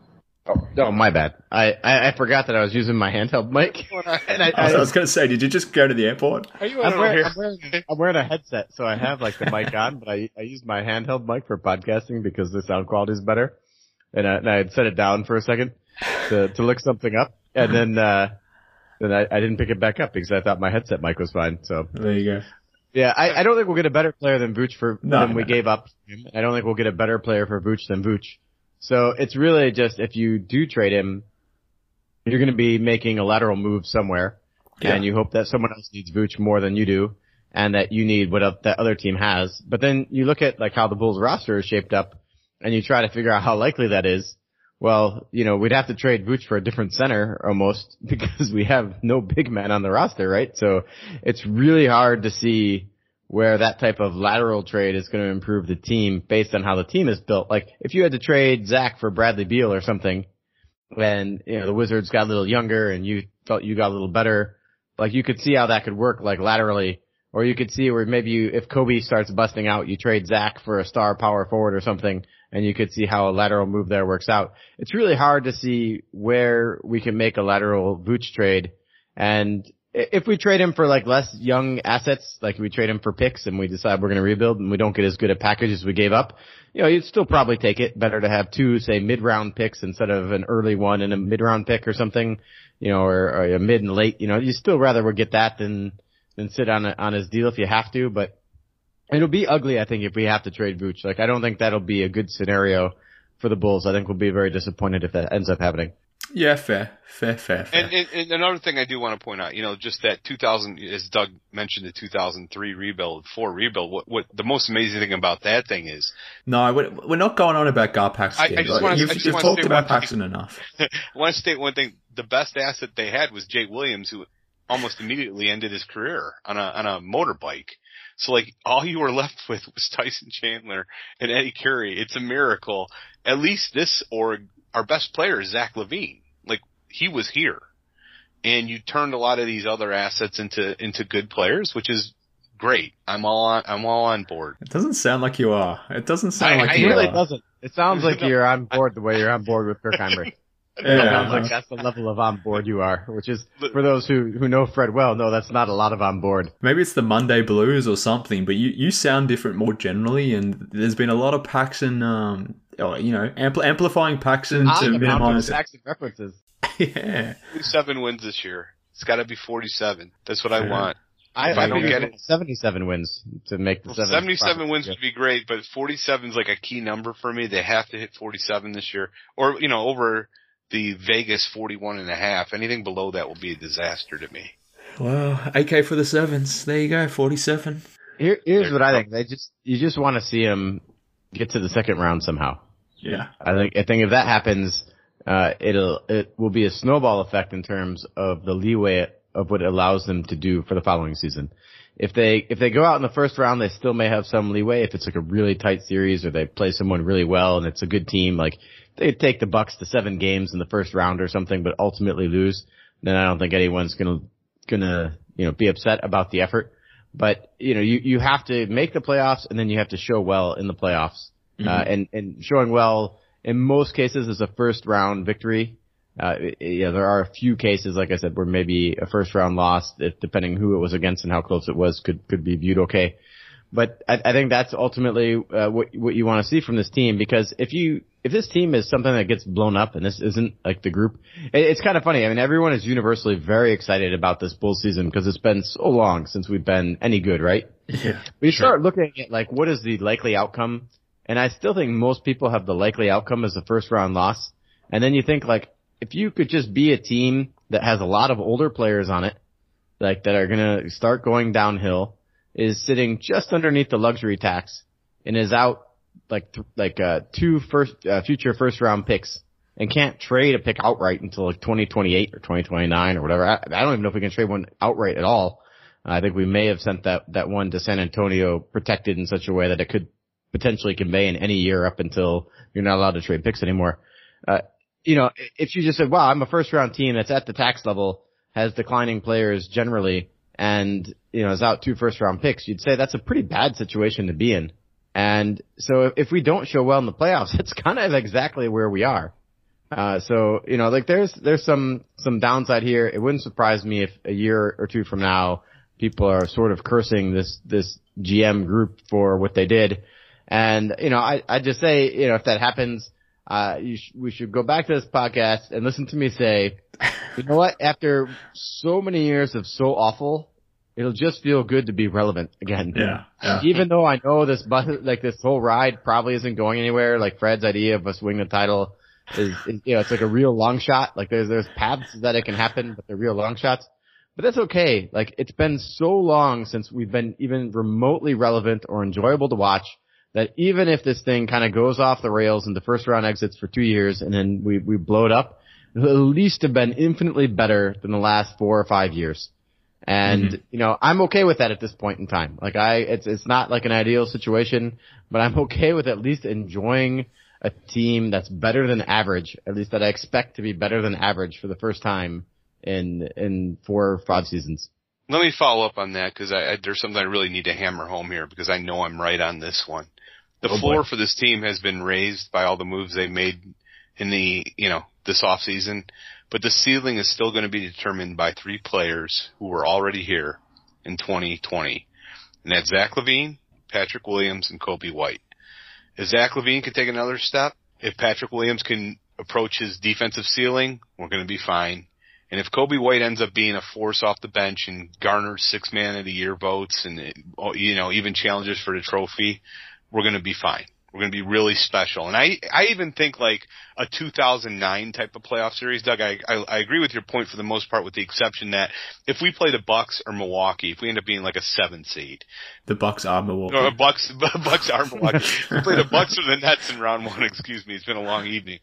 Oh, my bad. I forgot that I was using my handheld mic. I was going to say, did you just go to the airport? I'm wearing a headset, so I have the mic on, but I used my handheld mic for podcasting because the sound quality is better. And I had set it down for a second to look something up, and then I didn't pick it back up because I thought my headset mic was fine. So there you go. Yeah, I don't think we'll get a better player than Vooch than we gave up. I don't think we'll get a better player for Vooch than Vooch. So it's really just, if you do trade him, you're going to be making a lateral move somewhere, and you hope that someone else needs Vooch more than you do, and that you need what that other team has. But then you look at how the Bulls roster is shaped up, and you try to figure out how likely that is. Well, we'd have to trade Vooch for a different center almost, because we have no big man on the roster, right? So it's really hard to see where that type of lateral trade is going to improve the team based on how the team is built. Like, if you had to trade Zach for Bradley Beal or something, and the Wizards got a little younger and you felt you got a little better, you could see how that could work laterally. Or you could see where maybe if Kobe starts busting out, you trade Zach for a star power forward or something, and you could see how a lateral move there works out. It's really hard to see where we can make a lateral Vooch trade. And if we trade him for less young assets, like we trade him for picks and we decide we're going to rebuild and we don't get as good a package as we gave up, you'd still probably take it. Better to have 2, say, mid-round picks instead of an early one and a mid-round pick or something, or a mid and late. You still rather would get that than sit on his deal if you have to. But it'll be ugly, I think, if we have to trade Vooch. I don't think that'll be a good scenario for the Bulls. I think we'll be very disappointed if that ends up happening. Yeah, fair. And another thing I do want to point out, just that 2000, as Doug mentioned, the 2003 rebuild, 4 rebuild. What the most amazing thing about that thing is? No, we're not going on about Gar Paxson. You've talked about Paxson enough. I want to state one thing. The best asset they had was Jake Williams, who almost immediately ended his career on a motorbike. So all you were left with was Tyson Chandler and Eddie Curry. It's a miracle. At least our best player is Zach LaVine. He was here, and you turned a lot of these other assets into good players, which is great. I'm all on board. It doesn't sound like you are. It doesn't sound like It you really are. doesn't. It sounds like you're on board the way you're on board with Kirk Heinrich. It sounds like that's the level of on board you are, which is, for those who know Fred well, no, that's not a lot of on board. Maybe it's the Monday blues or something, but you sound different more generally, and there's been a lot of Paxson, amplifying Paxson to minimize. Paxson references. Yeah. 47 wins this year. It's got to be 47. That's what I want. I don't get it, 77 wins to make the 77 wins would be great, but 47 is like a key number for me. They have to hit 47 this year, or over the Vegas 41.5. Anything below that will be a disaster to me. Well, AK for the sevens. There you go, 47. Here's what I think. You just want to see them get to the second round somehow. Yeah. I think if that happens, it will be a snowball effect in terms of the leeway of what it allows them to do for the following season. If they go out in the first round, they still may have some leeway. If it's like a really tight series or they play someone really well and it's a good team, like they take the Bucks to 7 games in the first round or something, but ultimately lose, then I don't think anyone's gonna be upset about the effort. But you have to make the playoffs and then you have to show well in the playoffs. Mm-hmm. And showing well in most cases is a first round victory. There are a few cases, like I said, where maybe a first round loss, depending who it was against and how close it was, could be viewed okay. But I think that's ultimately what you want to see from this team, because if this team is something that gets blown up and this isn't like the group, it's kind of funny. I mean, everyone is universally very excited about this Bulls season because it's been so long since we've been any good, right? Yeah. We start looking at like what is the likely outcome, and I still think most people have the likely outcome as a first round loss. And then you think like, if you could just be a team that has a lot of older players on it, like that are going to start going downhill, is sitting just underneath the luxury tax, and is out two future first round picks, and can't trade a pick outright until like 2028 or 2029 or whatever. I don't even know if we can trade one outright at all. I think we may have sent that one to San Antonio protected in such a way that it could potentially convey in any year up until you're not allowed to trade picks anymore. If you just said, wow, I'm a first round team that's at the tax level, has declining players generally, and, is out 2 first round picks, you'd say that's a pretty bad situation to be in. And so if we don't show well in the playoffs, it's kind of exactly where we are. There's some downside here. It wouldn't surprise me if a year or 2 from now, people are sort of cursing this GM group for what they did. And, I just say, if that happens, we should go back to this podcast and listen to me say, you know what? After so many years of so awful, it'll just feel good to be relevant again. Yeah. Even though I know this whole ride probably isn't going anywhere. Like Fred's idea of us winning the title is it's like a real long shot. Like there's paths that it can happen, but they're real long shots. But that's okay. Like it's been so long since we've been even remotely relevant or enjoyable to watch, that even if this thing kind of goes off the rails into first round exits for 2 years and then we blow it up, it'll at least have been infinitely better than the last 4 or 5 years. And, I'm okay with that at this point in time. Like it's not like an ideal situation, but I'm okay with at least enjoying a team that's better than average, at least that I expect to be better than average for the first time in 4 or 5 seasons. Let me follow up on that, because there's something I really need to hammer home here, because I know I'm right on this one. The floor for this team has been raised by all the moves they've made in this offseason, but the ceiling is still going to be determined by 3 players who were already here in 2020. And that's Zach LaVine, Patrick Williams, and Kobe White. If Zach LaVine can take another step, if Patrick Williams can approach his defensive ceiling, we're going to be fine. And if Kobe White ends up being a force off the bench and garners 6 Man of the Year votes and, even challenges for the trophy, we're going to be fine. We're going to be really special. And I even think like a 2009 type of playoff series, Doug, I agree with your point for the most part, with the exception that if we play the Bucks or Milwaukee, if we end up being like a 7 seed. The Bucks are Milwaukee. No, Bucks are Milwaukee. If we play the Bucks or the Nets in round 1, excuse me, it's been a long evening.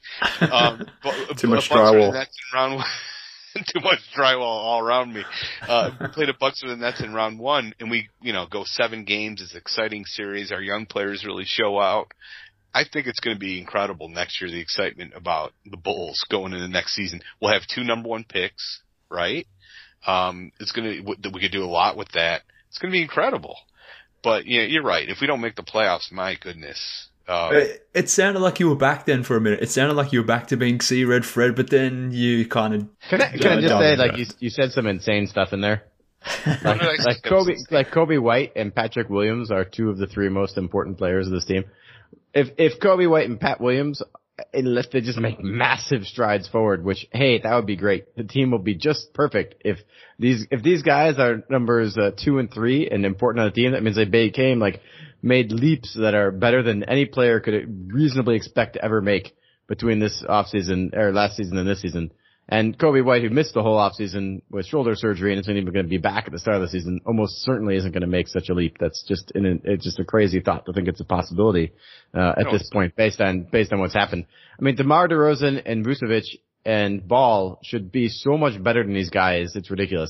Too much drywall. Nets in round 1. Too much drywall all around me. We play the Bucks or the Nets in round 1, and we, go 7 games. It's an exciting series. Our young players really show out. I think it's going to be incredible next year, the excitement about the Bulls going into the next season. We'll have 2 number 1 picks, right? We could do a lot with that. It's going to be incredible. But yeah, you're right. If we don't make the playoffs, my goodness. It sounded like you were back then for a minute. It sounded like you were back to being C Red Fred, but then you kind of. Can I just say, like, you said some insane stuff in there. Like Kobe White and Patrick Williams are two of the three most important players of this team. If Kobe White and Pat Williams, unless they just make massive strides forward, which, hey, that would be great. The team will be just perfect. If these guys are numbers 2 and 3 and important on the team, that means they made leaps that are better than any player could reasonably expect to ever make between this offseason or last season and this season. And Kobe White, who missed the whole offseason with shoulder surgery and isn't even going to be back at the start of the season, almost certainly isn't going to make such a leap. That's just it's just a crazy thought to think it's a possibility at this point, based on what's happened. I mean, DeMar DeRozan and Vucevic and Ball should be so much better than these guys. It's ridiculous.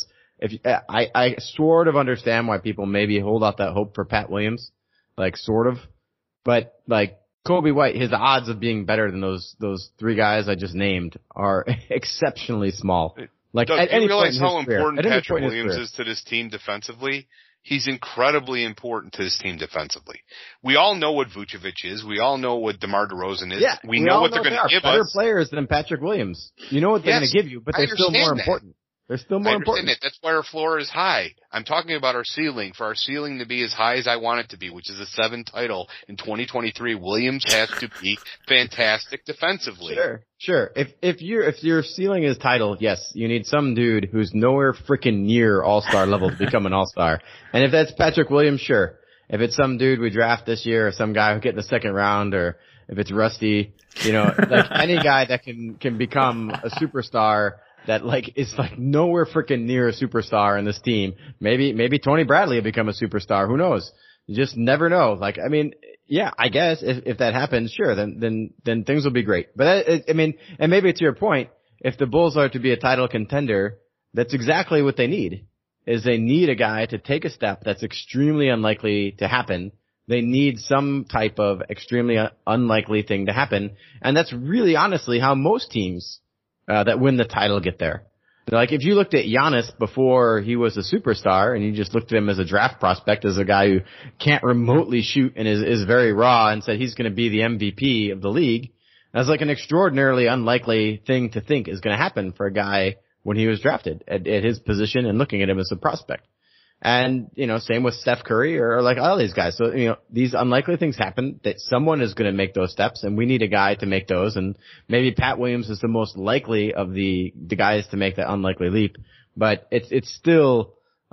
I sort of understand why people maybe hold out that hope for Pat Williams, like sort of, but like. Kobe White, his odds of being better than those three guys I just named are exceptionally small. Like, Doug, at any you realize point in how his career, important Patrick Williams is to this team defensively? He's incredibly important to this team defensively. We all know what Vucevic is. We all know what DeMar DeRozan is. Yeah, we know what they're going to give better us. Players than Patrick Williams. You know what they're going to give you, but they're still more important. They're still more important. It. That's why our floor is high. I'm talking about our ceiling. For our ceiling to be as high as I want it to be, which is a 7 title in 2023, Williams has to be fantastic defensively. Sure. If your ceiling is title, yes, you need some dude who's nowhere freaking near all-star level to become an all-star. And if that's Patrick Williams, sure. If it's some dude we draft this year or some guy who get in the second round, or if it's Rusty, like any guy that can become a superstar that is nowhere freaking near a superstar in this team. Maybe Tony Bradley will become a superstar. Who knows? You just never know. Yeah, I guess if that happens, sure, then things will be great. But and maybe to your point, if the Bulls are to be a title contender, that's exactly what they need. Is they need a guy to take a step that's extremely unlikely to happen. They need some type of extremely unlikely thing to happen. And that's really honestly how most teams that win the title get there. Like, if you looked at Giannis before he was a superstar and you just looked at him as a draft prospect, as a guy who can't remotely shoot and is very raw, and said he's going to be the MVP of the league, that's like an extraordinarily unlikely thing to think is going to happen for a guy when he was drafted at his position and looking at him as a prospect. And, same with Steph Curry or like all these guys. So, these unlikely things happen, that someone is going to make those steps, and we need a guy to make those. And maybe Pat Williams is the most likely of the guys to make that unlikely leap. But it's still,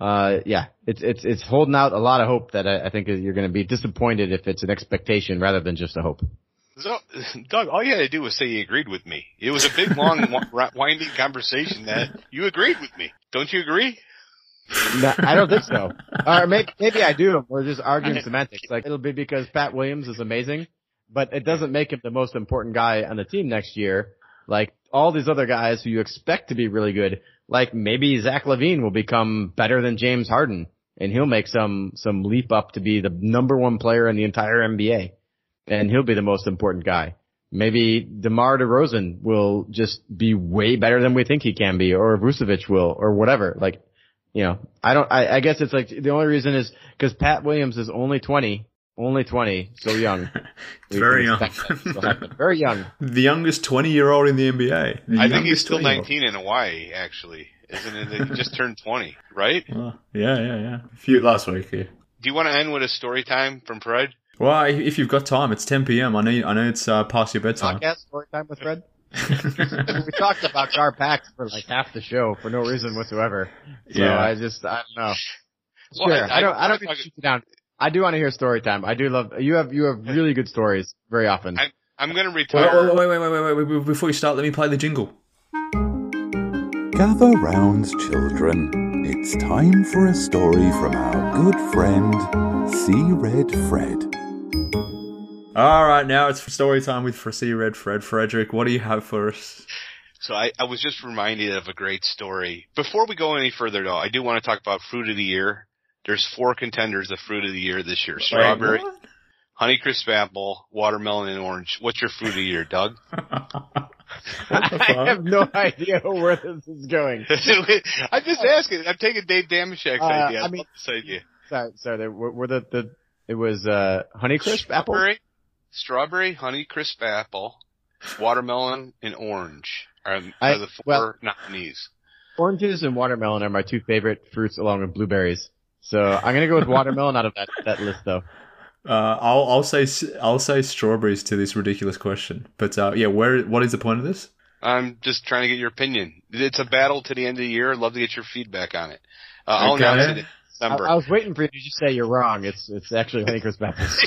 it's holding out a lot of hope that I think you're going to be disappointed if it's an expectation rather than just a hope. So, Doug, all you had to do was say you agreed with me. It was a big, long, winding conversation that you agreed with me. Don't you agree? No, I don't think so. Or maybe I do. We're just arguing semantics. Like, it'll be because Pat Williams is amazing, but it doesn't make him the most important guy on the team next year. Like, all these other guys who you expect to be really good, like maybe Zach LaVine will become better than James Harden, and he'll make some leap up to be the number one player in the entire NBA, and he'll be the most important guy. Maybe DeMar DeRozan will just be way better than we think he can be, or Vucevic will, or whatever. Like, I guess it's like the only reason is because Pat Williams is only 20, so young. Very young. Very young. The youngest 20-year-old in the NBA. I think he's still 19 in Hawaii, actually. Isn't it? He just turned 20, right? Yeah. A few last week, yeah. Do you want to end with a story time from Fred? Well, if you've got time, it's 10 p.m. I know it's past your bedtime. Podcast story time with Fred? We talked about Gar Pax for like half the show for no reason whatsoever. So yeah. I don't know. Sure. Well, I don't mean to shoot you down. I do want to hear story time. I do love you have really good stories very often. I'm going to retire. Wait. Before you start, let me play the jingle. Gather round, children. It's time for a story from our good friend, C. Red Fred. All right, now it's story time with C. Red Fred. Frederick, what do you have for us? So I was just reminded of a great story. Before we go any further, though, I do want to talk about Fruit of the Year. There's 4 contenders of Fruit of the Year this year. Strawberry, Honeycrisp apple, watermelon, and orange. What's your Fruit of the Year, Doug? I have no idea where this is going. I'm just asking. I'm taking Dave Damashek's idea. I love this idea. Sorry. It was Honeycrisp apple. Strawberry, Honeycrisp apple, watermelon, and orange are the four nominees. Oranges and watermelon are my two favorite fruits, along with blueberries. So I'm gonna go with watermelon out of that list, though. I'll say strawberries to this ridiculous question. But what is the point of this? I'm just trying to get your opinion. It's a battle to the end of the year. I'd love to get your feedback on it. I'll announce it in December. I was waiting for you to just say you're wrong. It's actually Honeycrisp apples.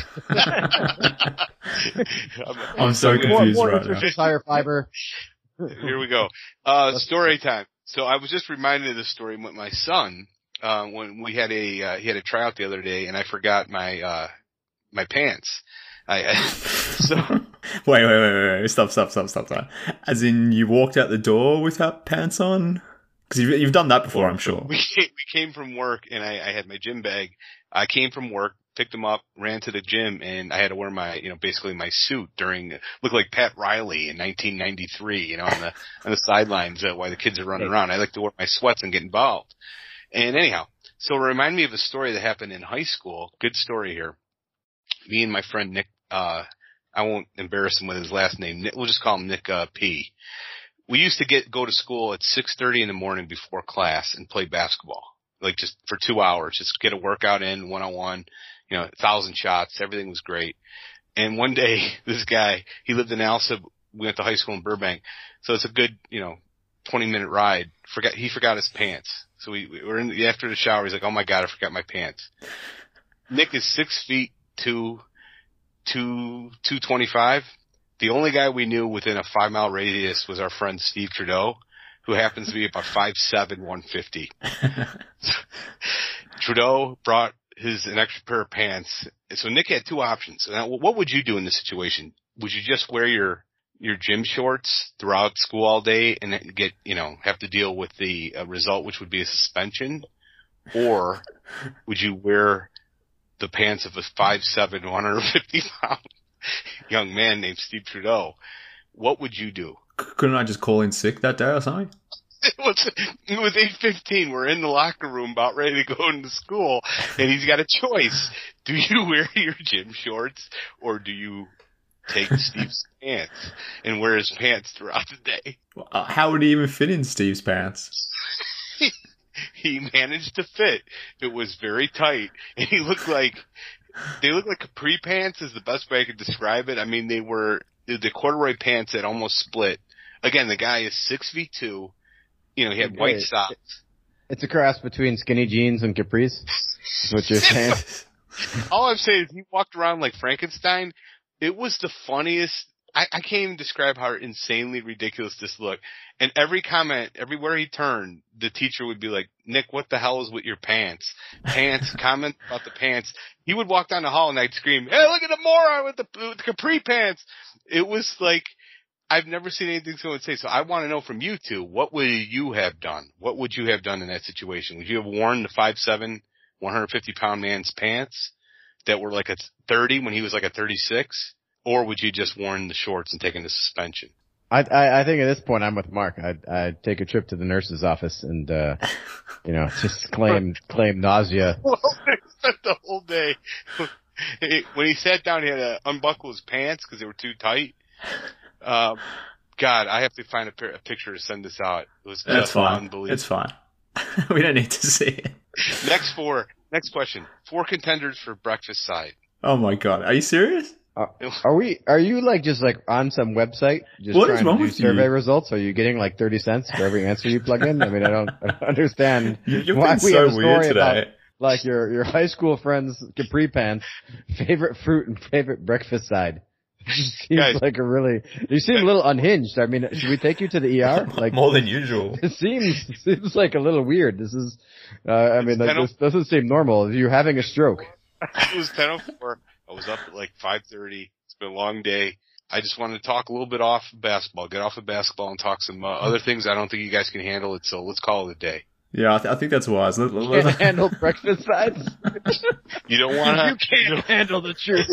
I'm so confused more right now. higher fiber. Here we go. Story time. So I was just reminded of this story with my son when we had he had a tryout the other day, and I forgot my pants. Wait. Stop. As in, you walked out the door without pants on? Because you've done that before, I'm sure. We came from work, and I had my gym bag. I came from work, picked them up, ran to the gym, and I had to wear my, basically my suit looked like Pat Riley in 1993, on the sidelines while the kids are running around. I like to wear my sweats and get involved. And anyhow, so it reminded me of a story that happened in high school. Good story here. Me and my friend Nick, I won't embarrass him with his last name. Nick, we'll just call him Nick P. We used to go to school at 6:30 in the morning before class and play basketball, like just for 2 hours, just get a workout in 1-on-1, 1,000 shots. Everything was great. And one day, this guy, he lived in Alsa. We went to high school in Burbank, so it's a good 20-minute ride. He forgot his pants. So we were after the shower. He's like, "Oh my God, I forgot my pants." Nick is 6'2", 225. The only guy we knew within a 5-mile radius was our friend Steve Trudeau, who happens to be about 5'7", 150. Trudeau brought an extra pair of pants. So Nick had two options. Now, what would you do in this situation? Would you just wear your gym shorts throughout school all day and get, have to deal with the result, which would be a suspension? Or would you wear the pants of a 5'7", 150-pound young man named Steve Trudeau? What would you do? Couldn't I just call in sick that day or something? It was 8:15. We're in the locker room about ready to go into school, and he's got a choice. Do you wear your gym shorts, or do you take Steve's pants and wear his pants throughout the day? How would he even fit in Steve's pants? He managed to fit. It was very tight, and they looked like capri pants is the best way I could describe it. I mean, they were the corduroy pants that almost split. Again, the guy is 6'2". He had white socks. It's a cross between skinny jeans and capris. Is what you're saying? All I'm saying is he walked around like Frankenstein. It was the funniest. I can't even describe how insanely ridiculous this looked. And every comment, everywhere he turned, the teacher would be like, "Nick, what the hell is with your pants?" Comment about the pants. He would walk down the hall and I'd scream, "Hey, look at the moron with the capri pants." It was like, I've never seen anything someone say. So I want to know from you two, what would you have done? What would you have done in that situation? Would you have worn the 5'7", 150-pound man's pants that were like a 30 when he was like a 36? Or would you just worn the shorts and taken the suspension? I think at this point I'm with Mark. I'd take a trip to the nurse's office and, just claim nausea. Well, they spent the whole day. When he sat down, he had to unbuckle his pants because they were too tight. God, I have to find a picture to send this out. It was just unbelievable. It's fine. We don't need to see it. Next question. 4 contenders for breakfast side. Oh my God. Are you serious? Are you just on some website just what trying is wrong to do with survey you? results? Are you getting 30 cents for every answer you plug in? I mean, I don't understand You're why being we so have a weird story today. about your high school friends' capri pants, favorite fruit and favorite breakfast side. It just seems you seem a little unhinged. I mean, should we take you to the ER? More than usual. It seems like a little weird. This is, this doesn't seem normal. You're having a stroke. It was 10:04. I was up at 5:30. It's been a long day. I just wanted to talk a little bit off basketball, get off of basketball and talk some other things. I don't think you guys can handle it, so let's call it a day. Yeah, I think that's wise. You can't handle breakfast sides? You don't want to. You can't handle the truth.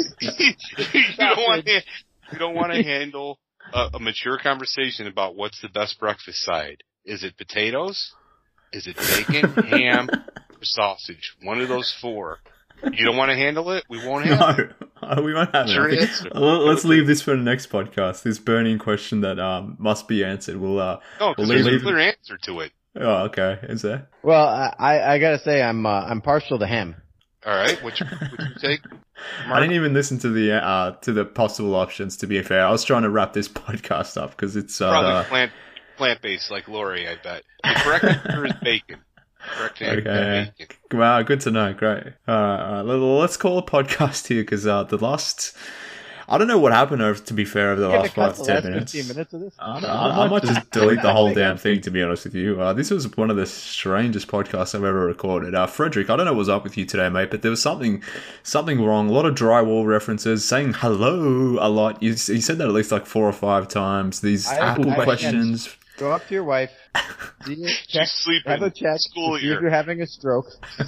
You don't want to handle a mature conversation about what's the best breakfast side. Is it potatoes? Is it bacon, ham, sausage. One of those four. You don't want to handle it? We won't handle it. No, we won't have Sure it. is. Let's leave this for the next podcast. This burning question that must be answered. We'll No, because we'll there's a clear answer to it. Oh, okay. Is there? Well, I gotta say I'm partial to ham. All right, what's your take? I didn't even listen to the possible options. To be fair, I was trying to wrap this podcast up because it's Probably plant-based like Lori, I bet. The correct answer is bacon. Correct answer is bacon. Wow, good to know. Great. Let's call a podcast here because the last. I don't know what happened to be fair over the last 5 to 10 minutes. 15 minutes of this. I might just delete the whole damn thing, to be honest with you. This was one of the strangest podcasts I've ever recorded. Frederick, I don't know what's up with you today, mate, but there was something wrong. A lot of drywall references, saying hello a lot. You said that at least like 4 or 5 times. These Apple questions. Go up to your wife. Check, sleeping. have a check. School See year. if you're having a stroke.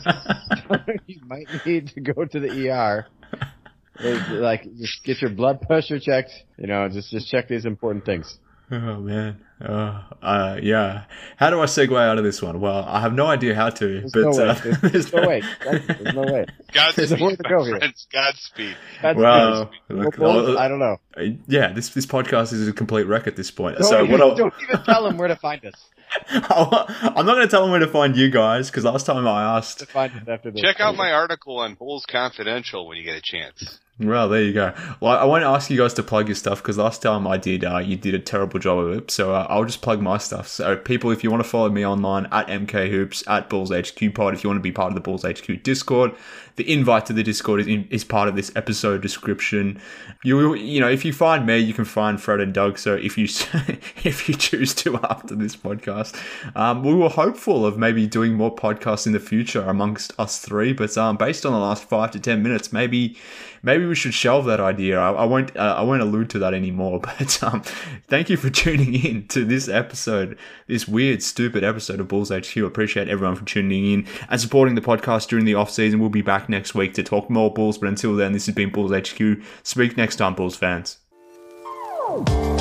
You might need to go to the ER. Like, just get your blood pressure checked. You know, just check these important things. Oh man, yeah. How do I segue out of this one? Well, I have no idea how to. There's but no way. There's no way. There's no way. There's Godspeed, nowhere to go my here. friends. Godspeed. That's Well, good. look, I don't know. yeah, this podcast is a complete wreck at this point. Don't, So even, what? don't even tell them where to find us. I'm not going to tell them where to find you guys because last time I asked. To find us after this. Check out my article on Bulls Confidential when you get a chance. Well, there you go. Well, I won't ask you guys to plug your stuff because last time I did, you did a terrible job of it. So I'll just plug my stuff. So people, if you want to follow me online at MKHoops, at Bulls HQ Pod, if you want to be part of the Bulls HQ Discord, the invite to the Discord is part of this episode description. You know, if you find me, you can find Fred and Doug. So if you choose to after this podcast, we were hopeful of maybe doing more podcasts in the future amongst us three. But based on the last 5 to 10 minutes, maybe we should shelve that idea. I won't allude to that anymore. But thank you for tuning in to this episode, this weird, stupid episode of Bulls HQ. Appreciate everyone for tuning in and supporting the podcast during the off season. We'll be back next week to talk more Bulls. But until then, this has been Bulls HQ. Speak next time, Bulls fans.